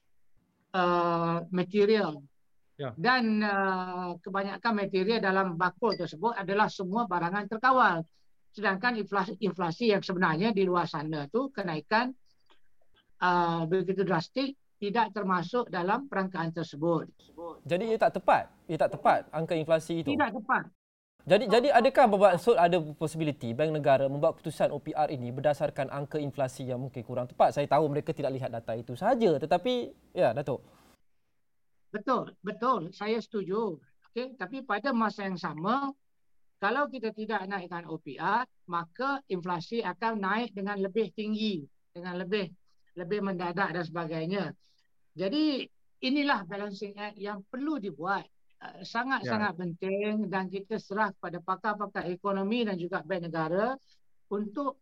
material. Ya. Dan kebanyakan material dalam bakul tersebut adalah semua barangan terkawal. Sedangkan inflasi yang sebenarnya di luar sana tu kenaikan begitu drastik tidak termasuk dalam perangkaan tersebut. Jadi ia tak tepat angka inflasi itu. Tidak tepat. Jadi adakah bermaksud ada possibility bank negara membuat keputusan OPR ini berdasarkan angka inflasi yang mungkin kurang tepat? Saya tahu mereka tidak lihat data itu sahaja, tetapi ya Datuk. Betul, saya setuju. Okey, tapi pada masa yang sama, kalau kita tidak naikkan OPR, maka inflasi akan naik dengan lebih tinggi, dengan lebih mendadak dan sebagainya. Jadi inilah balancing act yang perlu dibuat. Sangat-sangat penting dan kita serah kepada pakar-pakar ekonomi dan juga bank negara untuk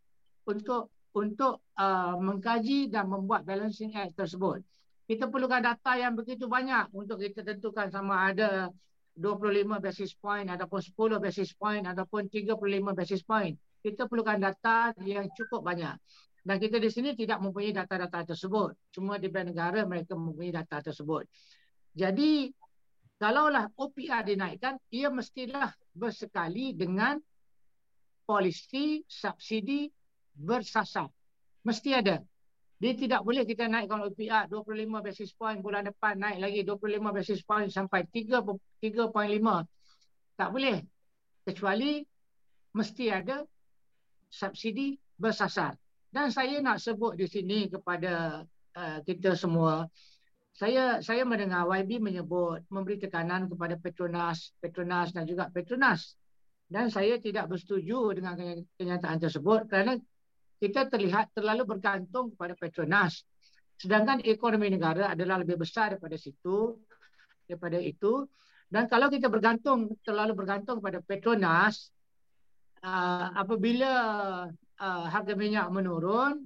mengkaji dan membuat balancing act tersebut. Kita perlukan data yang begitu banyak untuk kita tentukan sama ada 25 basis point ataupun 10 basis point ataupun 35 basis point. Kita perlukan data yang cukup banyak. Dan kita di sini tidak mempunyai data-data tersebut. Cuma di bank negara mereka mempunyai data tersebut. Jadi, kalaulah OPR dinaikkan, ia mestilah bersekali dengan polisi subsidi bersasar. Mesti ada. Dia tidak boleh kita naikkan OPR 25 basis point, bulan depan naik lagi 25 basis point sampai 3.5. Tak boleh. Kecuali mesti ada subsidi bersasar. Dan saya nak sebut di sini kepada kita semua, saya mendengar YB menyebut memberi tekanan kepada Petronas dan juga Petronas. Dan saya tidak bersetuju dengan kenyataan tersebut kerana kita terlihat terlalu bergantung kepada Petronas. Sedangkan ekonomi negara adalah lebih besar daripada itu. Dan kalau kita terlalu bergantung kepada Petronas, apabila harga minyak menurun,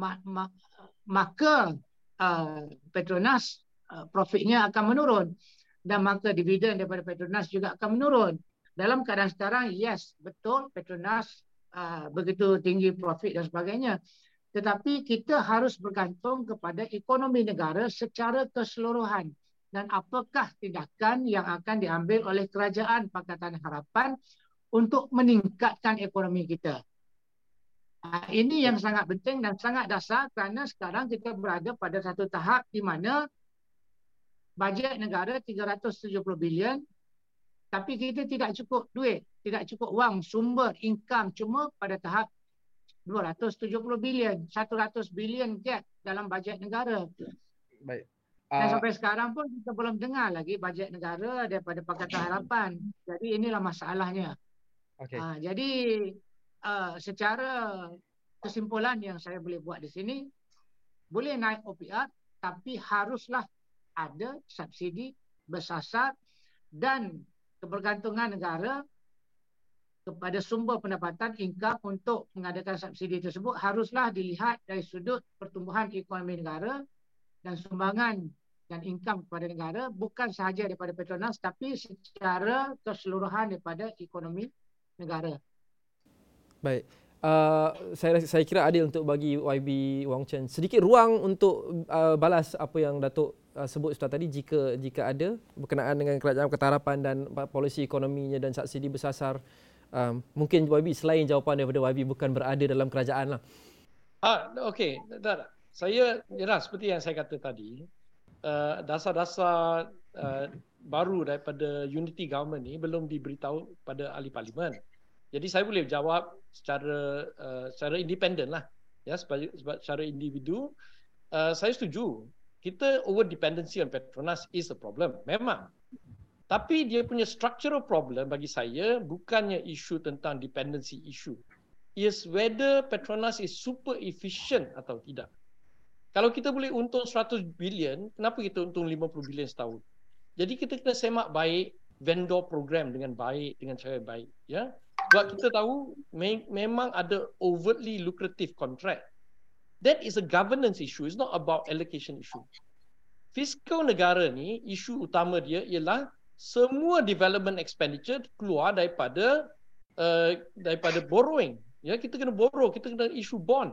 maka Petronas profitnya akan menurun dan maka dividen daripada Petronas juga akan menurun. Dalam keadaan sekarang, yes, betul Petronas begitu tinggi profit dan sebagainya. Tetapi kita harus bergantung kepada ekonomi negara secara keseluruhan. Dan apakah tindakan yang akan diambil oleh Kerajaan Pakatan Harapan untuk meningkatkan ekonomi kita. Ini yang sangat penting dan sangat dasar kerana sekarang kita berada pada satu tahap di mana bajet negara 370 bilion tapi kita tidak cukup duit, tidak cukup wang, sumber, income cuma pada tahap 270 bilion, 100 bilion gap dalam bajet negara. Baik. Dan sampai sekarang pun kita belum dengar lagi bajet negara daripada Pakatan Harapan. Jadi inilah masalahnya. Okay. Jadi secara kesimpulan yang saya boleh buat di sini, boleh naik OPR tapi haruslah ada subsidi bersasar dan kebergantungan negara kepada sumber pendapatan income untuk mengadakan subsidi tersebut haruslah dilihat dari sudut pertumbuhan ekonomi negara dan sumbangan dan income kepada negara, bukan sahaja daripada Petronas tapi secara keseluruhan daripada ekonomi negara. Baik. Saya kira adil untuk bagi YB Wong Chen sedikit ruang untuk balas apa yang Datuk sebut Ustaz tadi jika ada berkenaan dengan Kerajaan Pakatan Harapan dan polisi ekonominya dan subsidi bersasar. Mungkin YB selain jawapan daripada YB bukan berada dalam kerajaan lah. Okey. Saya seperti yang saya kata tadi, dasar-dasar baru daripada unity government ni belum diberitahu pada ahli parlimen. Jadi saya boleh jawab secara independen lah. Ya, sebab secara individu saya setuju. Kita over dependency on Petronas is a problem. Memang. Tapi dia punya structural problem bagi saya bukannya isu tentang dependency issue. Is whether Petronas is super efficient atau tidak. Kalau kita boleh untung 100 bilion, kenapa kita untung 50 bilion setahun? Jadi kita kena semak baik vendor program dengan baik, dengan cara baik. Ya? Sebab kita tahu memang ada overtly lucrative contract. That is a governance issue. It's not about allocation issue. Fiskal negara ni, isu utama dia ialah semua development expenditure keluar daripada borrowing. Ya, kita kena borrow, kita kena issue bond.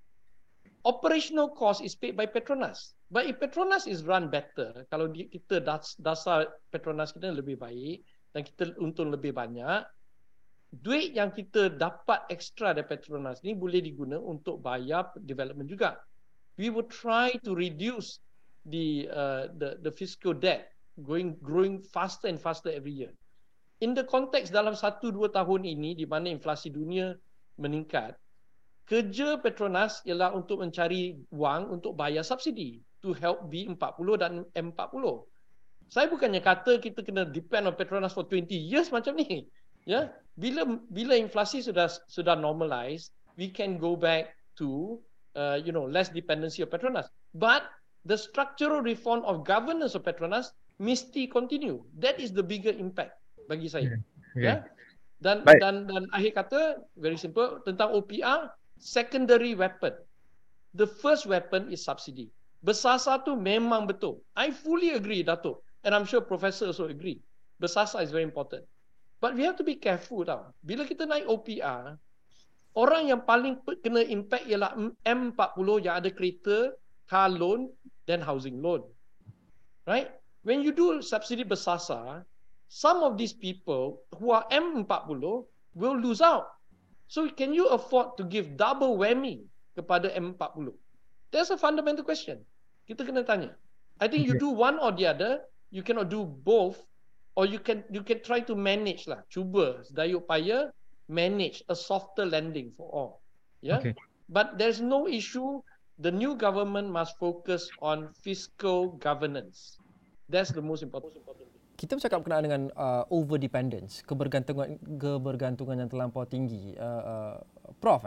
Operational cost is paid by Petronas. But if Petronas is run better, kalau kita dasar Petronas kita lebih baik dan kita untung lebih banyak, duit yang kita dapat extra dari Petronas ni boleh diguna untuk bayar development juga. We will try to reduce the fiscal debt growing faster and faster every year. In the context dalam 1-2 tahun ini di mana inflasi dunia meningkat, kerja Petronas ialah untuk mencari wang untuk bayar subsidi to help B40 dan M40. Saya bukannya kata kita kena depend on Petronas for 20 years macam ni. Ya, bila inflasi sudah normalize, we can go back to less dependency of Petronas. But the structural reform of governance of Petronas mesti continue. That is the bigger impact bagi saya. Ya. Dan akhir kata very simple tentang OPR, secondary weapon. The first weapon is subsidy. Bersasar tu memang betul. I fully agree, Datuk. And I'm sure Professor also agree. Bersasar is very important. But we have to be careful tau. Bila kita naik OPR, orang yang paling kena impact ialah M40 yang ada kereta, car loan dan housing loan. Right? When you do subsidi bersasar, some of these people who are M40 will lose out. So can you afford to give double whammy kepada M40? That's a fundamental question. Kita kena tanya. I think you do one or the other, you cannot do both, or you can try to manage lah. Cuba sedaya upaya manage a softer landing for all. Yeah. Okay. But there's no issue. The new government must focus on fiscal governance. That's the most important. Kita bercakap berkenaan dengan over dependence, kebergantungan yang terlampau tinggi. Prof,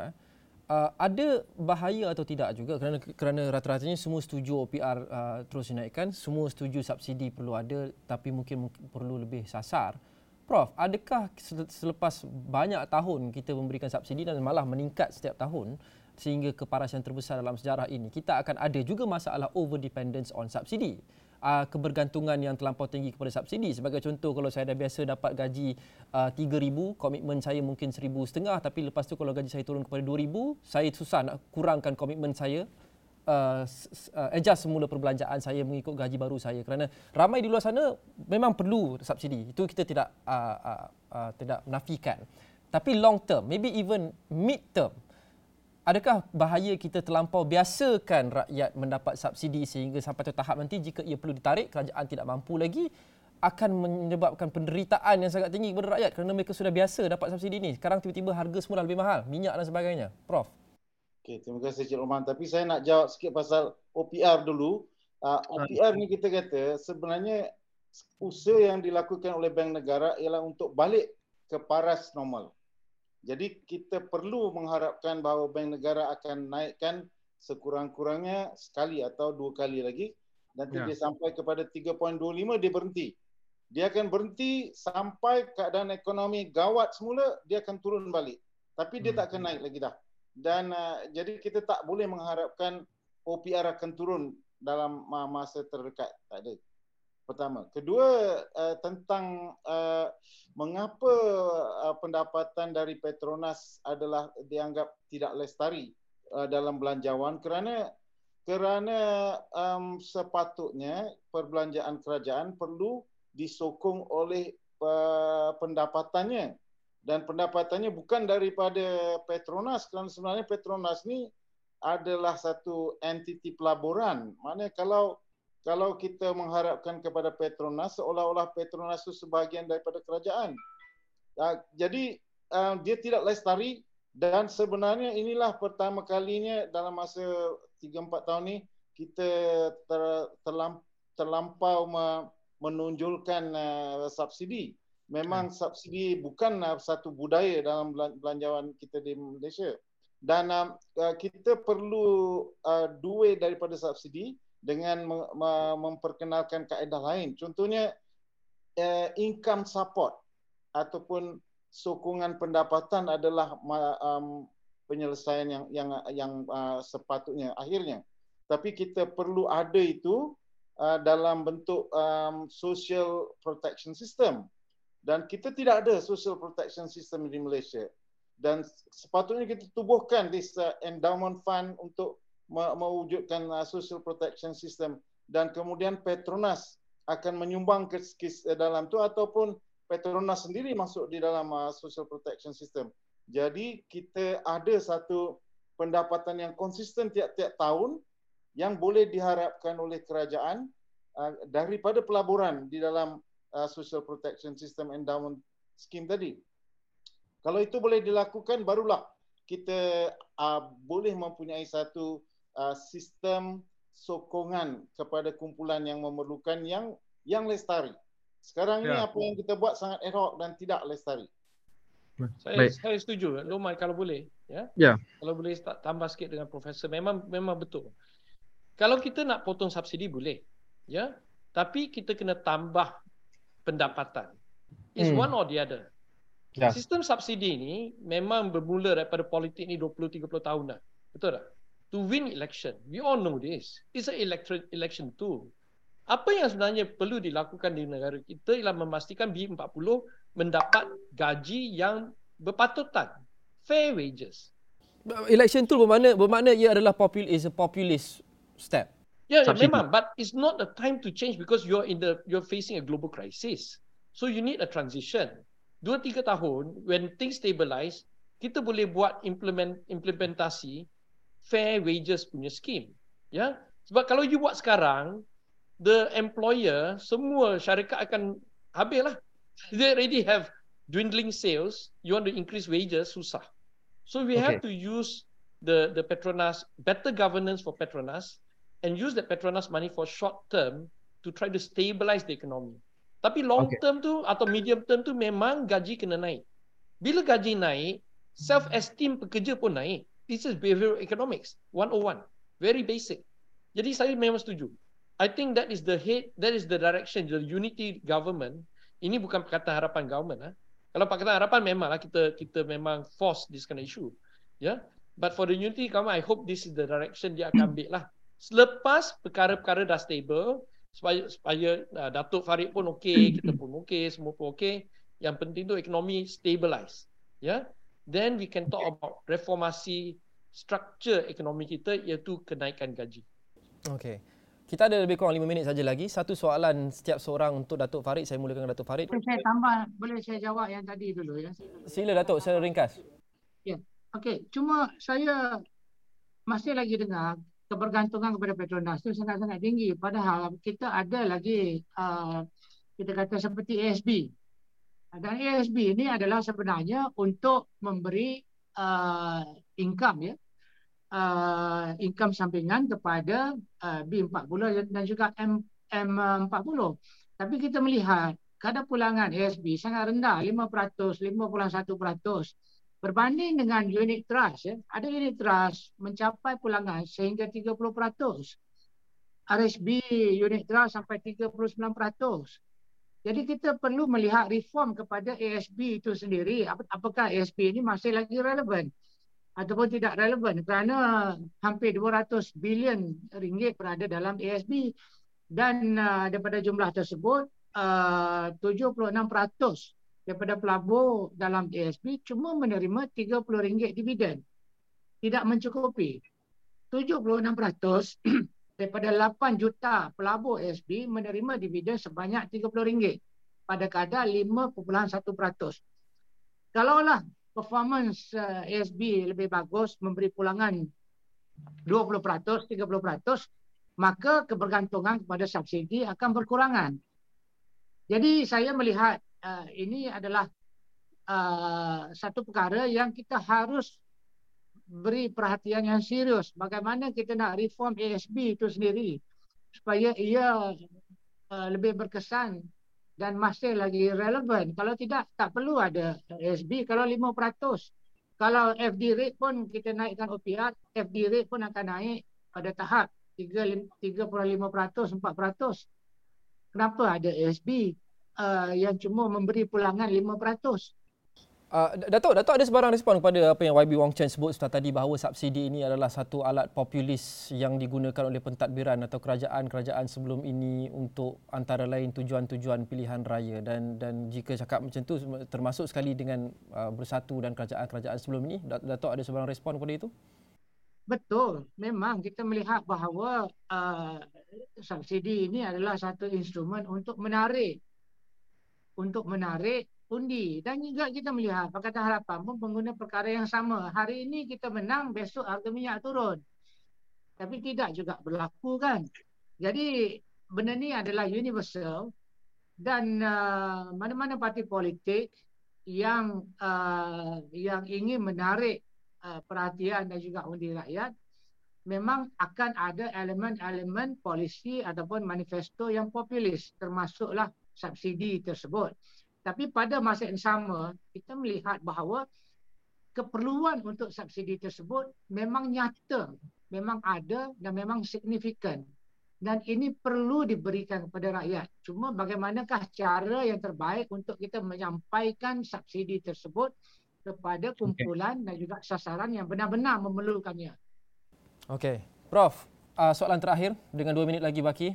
ada bahaya atau tidak juga kerana rata-ratanya semua setuju OPR terus dinaikkan, semua setuju subsidi perlu ada tapi mungkin perlu lebih sasar. Prof, adakah selepas banyak tahun kita memberikan subsidi dan malah meningkat setiap tahun sehingga keparasan terbesar dalam sejarah ini, kita akan ada juga masalah over dependence on subsidi? Kebergantungan yang terlampau tinggi kepada subsidi. Sebagai contoh, kalau saya dah biasa dapat gaji 3,000, komitmen saya mungkin 1,500, tapi lepas tu kalau gaji saya turun kepada 2,000, saya susah nak kurangkan komitmen saya, adjust semula perbelanjaan saya mengikut gaji baru saya, kerana ramai di luar sana memang perlu subsidi. Itu kita tidak menafikan. Tapi long term, maybe even mid term, adakah bahaya kita terlampau biasakan rakyat mendapat subsidi sehingga sampai ke tahap nanti jika ia perlu ditarik, kerajaan tidak mampu lagi, akan menyebabkan penderitaan yang sangat tinggi kepada rakyat kerana mereka sudah biasa dapat subsidi ini. Sekarang tiba-tiba harga semula lebih mahal, minyak dan sebagainya. Prof. Okey, terima kasih Cik Roman. Tapi saya nak jawab sikit pasal OPR dulu. OPR ni kita kata sebenarnya usaha yang dilakukan oleh Bank Negara ialah untuk balik ke paras normal. Jadi kita perlu mengharapkan bahawa Bank Negara akan naikkan sekurang-kurangnya sekali atau 2 kali lagi. Nanti dia sampai kepada 3.25, dia berhenti. Dia akan berhenti sampai keadaan ekonomi gawat semula, dia akan turun balik. Tapi dia tak akan naik lagi dah. Dan jadi kita tak boleh mengharapkan OPR akan turun dalam masa terdekat. Tak ada. Pertama. Kedua, tentang mengapa pendapatan dari Petronas adalah dianggap tidak lestari dalam belanjawan, kerana sepatutnya perbelanjaan kerajaan perlu disokong oleh pendapatannya. Dan pendapatannya bukan daripada Petronas, kerana sebenarnya Petronas ni adalah satu entiti pelaburan. Maknanya kalau kita mengharapkan kepada Petronas, seolah-olah Petronas itu sebahagian daripada kerajaan. Jadi dia tidak lestari, dan sebenarnya inilah pertama kalinya dalam masa 3-4 tahun ni kita terlampau menonjolkan subsidi. Memang subsidi bukan satu budaya dalam belanjawan kita di Malaysia. Dan kita perlu duit daripada subsidi dengan memperkenalkan kaedah lain. Contohnya income support ataupun sokongan pendapatan adalah penyelesaian yang sepatutnya akhirnya. Tapi kita perlu ada itu dalam bentuk social protection system. Dan kita tidak ada social protection system di Malaysia. Dan sepatutnya kita tubuhkan this endowment fund untuk mewujudkan social protection system. Dan kemudian Petronas akan menyumbang ke dalam tu, ataupun Petronas sendiri masuk di dalam social protection system. Jadi kita ada satu pendapatan yang konsisten tiap-tiap tahun yang boleh diharapkan oleh kerajaan daripada pelaburan di dalam social protection system endowment scheme tadi. Kalau itu boleh dilakukan, barulah kita boleh mempunyai satu sistem sokongan kepada kumpulan yang memerlukan yang lestari. Sekarang ni apa yang kita buat sangat ad hoc dan tidak lestari. Saya setuju, Loman, kalau boleh, ya. Kalau boleh tambah sikit dengan Profesor, memang betul. Kalau kita nak potong subsidi boleh, ya. Tapi kita kena tambah pendapatan. It's one or the other. Sistem subsidi ni memang bermula daripada politik ni 20-30 tahun dah. Betul tak? To win election, we all know this. It's an election tool. Apa yang sebenarnya perlu dilakukan di negara kita ialah memastikan B40 mendapat gaji yang berpatutan, fair wages. Election tool bermakna ia adalah a populist step. Yeah, memang, but it's not the time to change because you're facing a global crisis. So you need a transition. 2-3 tahun, when things stabilize, kita boleh buat implementasi fair wages punya scheme. Ya, sebab kalau you buat sekarang, the employer, semua syarikat akan habislah. They already have dwindling sales. You want to increase wages, susah. So we have to use the Petronas, better governance for Petronas, and use the Petronas money for short term to try to stabilize the economy. Tapi long term tu atau medium term tu memang gaji kena naik. Bila gaji naik, self-esteem pekerja pun naik. This is behavioral economics 101. Very basic. Jadi saya memang setuju. I think that is the direction, the unity government. Ini bukan Pakatan Harapan government. Kalau Pakatan Harapan memanglah kita memang force this kind of issue. Yeah? But for the unity government, I hope this is the direction dia akan ambil lah. Selepas perkara-perkara dah stable, supaya Datuk Farid pun okey, kita pun okey, semua pun okey. Yang penting tu ekonomi stabilize. Yeah? Then we can talk about reformasi struktur ekonomi kita, iaitu kenaikan gaji. Okey. Kita ada lebih kurang 5 minit saja lagi. Satu soalan setiap seorang untuk Datuk Farid. Saya mulakan dengan Datuk Farid. Saya tambah, boleh saya jawab yang tadi dulu ya? Sila Datuk, secara ringkas. Ya. Okey, cuma saya masih lagi dengar kebergantungan kepada Petronas itu sangat-sangat tinggi. Padahal kita ada lagi kita kata seperti ASB. Dan ASB ini adalah sebenarnya untuk memberi income ya. Income sampingan kepada B40 dan juga M40. Tapi kita melihat kadar pulangan ASB sangat rendah, 5%, 5.1%. Berbanding dengan unit trust, ya, ada unit trust mencapai pulangan sehingga 30%. RSB unit trust sampai 39%. Jadi kita perlu melihat reform kepada ASB itu sendiri. Apakah ASB ini masih lagi relevan ataupun tidak relevan, kerana hampir 200 bilion ringgit berada dalam ASB dan daripada jumlah tersebut 76% daripada pelabur dalam ASB cuma menerima RM30 dividen. Tidak mencukupi. 76% daripada 8 juta pelabur ASB menerima dividen sebanyak RM30 pada kadar 5.1%. Kalaulah performance ASB lebih bagus, memberi pulangan 20%, 30%, maka kebergantungan kepada subsidi akan berkurangan. Jadi saya melihat ini adalah satu perkara yang kita harus beri perhatian yang serius. Bagaimana kita nak reform ASB itu sendiri supaya ia lebih berkesan dan masih lagi relevan. Kalau tidak, tak perlu ada ASB. Kalau 5%, kalau FD rate pun kita naikkan OPR, FD rate pun akan naik pada tahap 3.5%, 4%. Kenapa ada ASB yang cuma memberi pulangan 5%? Datuk ada sebarang respon kepada apa yang YB Wong Chen sebut tadi bahawa subsidi ini adalah satu alat populis yang digunakan oleh pentadbiran atau kerajaan-kerajaan sebelum ini untuk antara lain tujuan-tujuan pilihan raya, dan jika cakap macam tu termasuk sekali dengan Bersatu dan kerajaan-kerajaan sebelum ini. Datuk ada sebarang respon kepada itu? Betul, memang kita melihat bahawa subsidi ini adalah satu instrumen untuk menarik undi, dan juga kita melihat Pakatan Harapan pun pengguna perkara yang sama. Hari ini kita menang, besok harga minyak turun. Tapi tidak juga berlaku, kan. Jadi benda ni adalah universal, dan mana-mana parti politik yang ingin menarik perhatian dan juga undi rakyat memang akan ada elemen-elemen polisi ataupun manifesto yang populis, termasuklah subsidi tersebut. Tapi pada masa yang sama, kita melihat bahawa keperluan untuk subsidi tersebut memang nyata, memang ada dan memang signifikan. Dan ini perlu diberikan kepada rakyat. Cuma bagaimanakah cara yang terbaik untuk kita menyampaikan subsidi tersebut kepada kumpulan dan juga sasaran yang benar-benar memerlukannya. Okey. Prof, soalan terakhir dengan 2 minit lagi baki.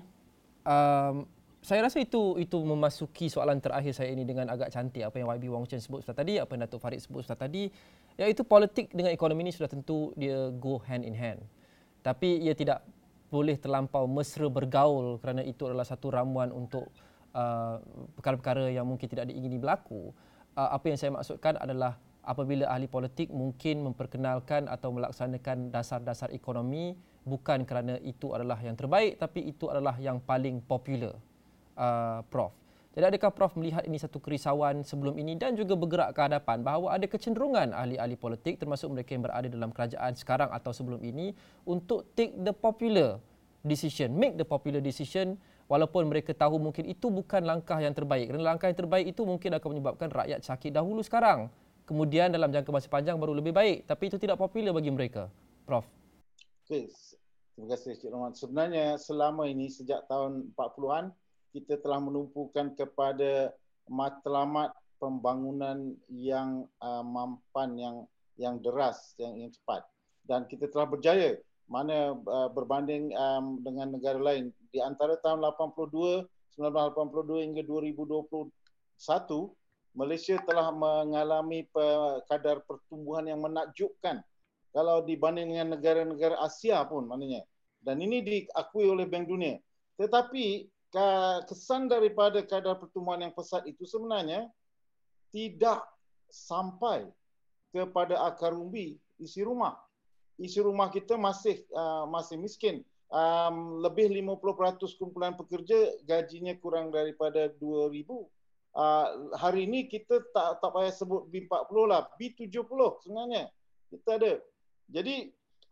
Saya rasa itu memasuki soalan terakhir saya ini dengan agak cantik apa yang YB Wong Chen sebut setelah tadi, apa yang Datuk Farid sebut setelah tadi, iaitu politik dengan ekonomi ini sudah tentu dia go hand in hand. Tapi ia tidak boleh terlampau mesra bergaul kerana itu adalah satu ramuan untuk perkara-perkara yang mungkin tidak diingini berlaku. Apa yang saya maksudkan adalah apabila ahli politik mungkin memperkenalkan atau melaksanakan dasar-dasar ekonomi bukan kerana itu adalah yang terbaik, tapi itu adalah yang paling popular. Prof. Jadi adakah Prof melihat ini satu kerisauan sebelum ini dan juga bergerak ke hadapan bahawa ada kecenderungan ahli-ahli politik termasuk mereka yang berada dalam kerajaan sekarang atau sebelum ini untuk take the popular decision, make the popular decision walaupun mereka tahu mungkin itu bukan langkah yang terbaik. Kerana langkah yang terbaik itu mungkin akan menyebabkan rakyat sakit dahulu sekarang. Kemudian dalam jangka masa panjang baru lebih baik. Tapi itu tidak popular bagi mereka. Prof. Okay. Terima kasih Cik Rahman. Sebenarnya selama ini sejak tahun 40-an kita telah menumpukan kepada matlamat pembangunan yang mampan, yang deras, yang cepat, dan kita telah berjaya mana berbanding dengan negara lain. Di antara tahun 1982 hingga 2021 Malaysia telah mengalami kadar pertumbuhan yang menakjubkan kalau dibanding dengan negara-negara Asia pun maknanya, dan ini diakui oleh Bank Dunia. Tetapi kesan daripada kadar pertumbuhan yang pesat itu sebenarnya tidak sampai kepada akar umbi isi rumah. Isi rumah kita masih miskin. Lebih 50% kumpulan pekerja gajinya kurang daripada 2,000. Hari ini kita tak payah sebut B40 lah, B70 sebenarnya kita ada. Jadi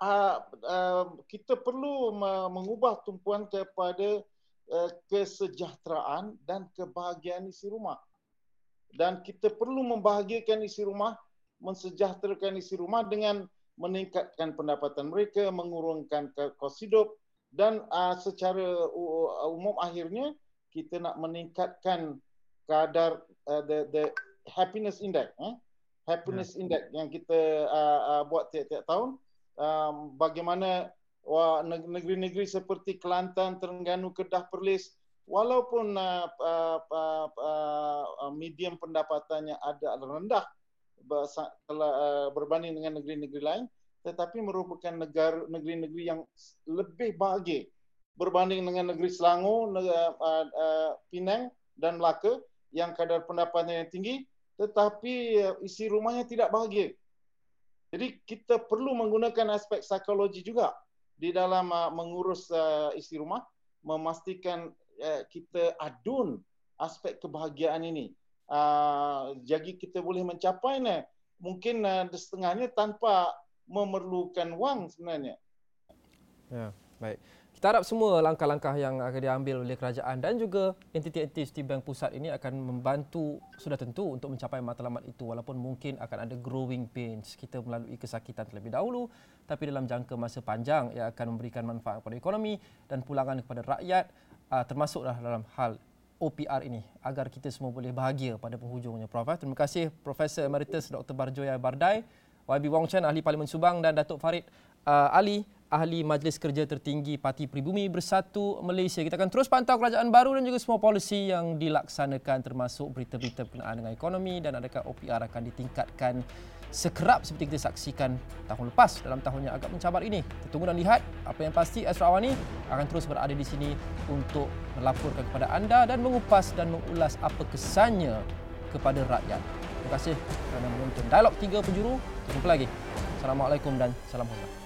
kita perlu mengubah tumpuan kepada kesejahteraan dan kebahagiaan isi rumah. Dan kita perlu membahagiakan isi rumah mensejahterakan isi rumah dengan meningkatkan pendapatan mereka, mengurangkan kos hidup dan secara umum akhirnya kita nak meningkatkan kadar the happiness index, happiness index yang kita buat tiap-tiap tahun. Bagaimana negeri-negeri seperti Kelantan, Terengganu, Kedah, Perlis, walaupun medium pendapatannya ada rendah berbanding dengan negeri-negeri lain, tetapi merupakan negeri-negeri yang lebih bahagia berbanding dengan negeri Selangor, Penang dan Melaka yang kadar pendapatannya tinggi tetapi isi rumahnya tidak bahagia. Jadi kita perlu menggunakan aspek psikologi juga di dalam mengurus isi rumah, memastikan kita adun aspek kebahagiaan ini. Jadi kita boleh mencapainya mungkin setengahnya tanpa memerlukan wang sebenarnya. Ya, baik. Kita harap semua langkah-langkah yang akan diambil oleh kerajaan dan juga entiti-entiti bank pusat ini akan membantu sudah tentu untuk mencapai matlamat itu, walaupun mungkin akan ada growing pains. Kita melalui kesakitan terlebih dahulu, tapi dalam jangka masa panjang ia akan memberikan manfaat kepada ekonomi dan pulangan kepada rakyat, termasuklah dalam hal OPR ini, agar kita semua boleh bahagia pada penghujungnya. Prof. Terima kasih Profesor Emeritus Dr. Barjoya Bardai, YB Wong Chen, Ahli Parlimen Subang, dan Datuk Farid Ali, Ahli Majlis Kerja Tertinggi Parti Pribumi Bersatu Malaysia. Kita akan terus pantau kerajaan baru dan juga semua polisi yang dilaksanakan, termasuk berita-berita berkenaan dengan ekonomi dan adakah OPR akan ditingkatkan sekerap seperti kita saksikan tahun lepas dalam tahun yang agak mencabar ini. Kita tunggu dan lihat. Apa yang pasti, Asra Awani akan terus berada di sini untuk melaporkan kepada anda dan mengupas dan mengulas apa kesannya kepada rakyat. Terima kasih kerana menonton Dialog 3 Penjuru. Jumpa lagi. Assalamualaikum dan salam hormat.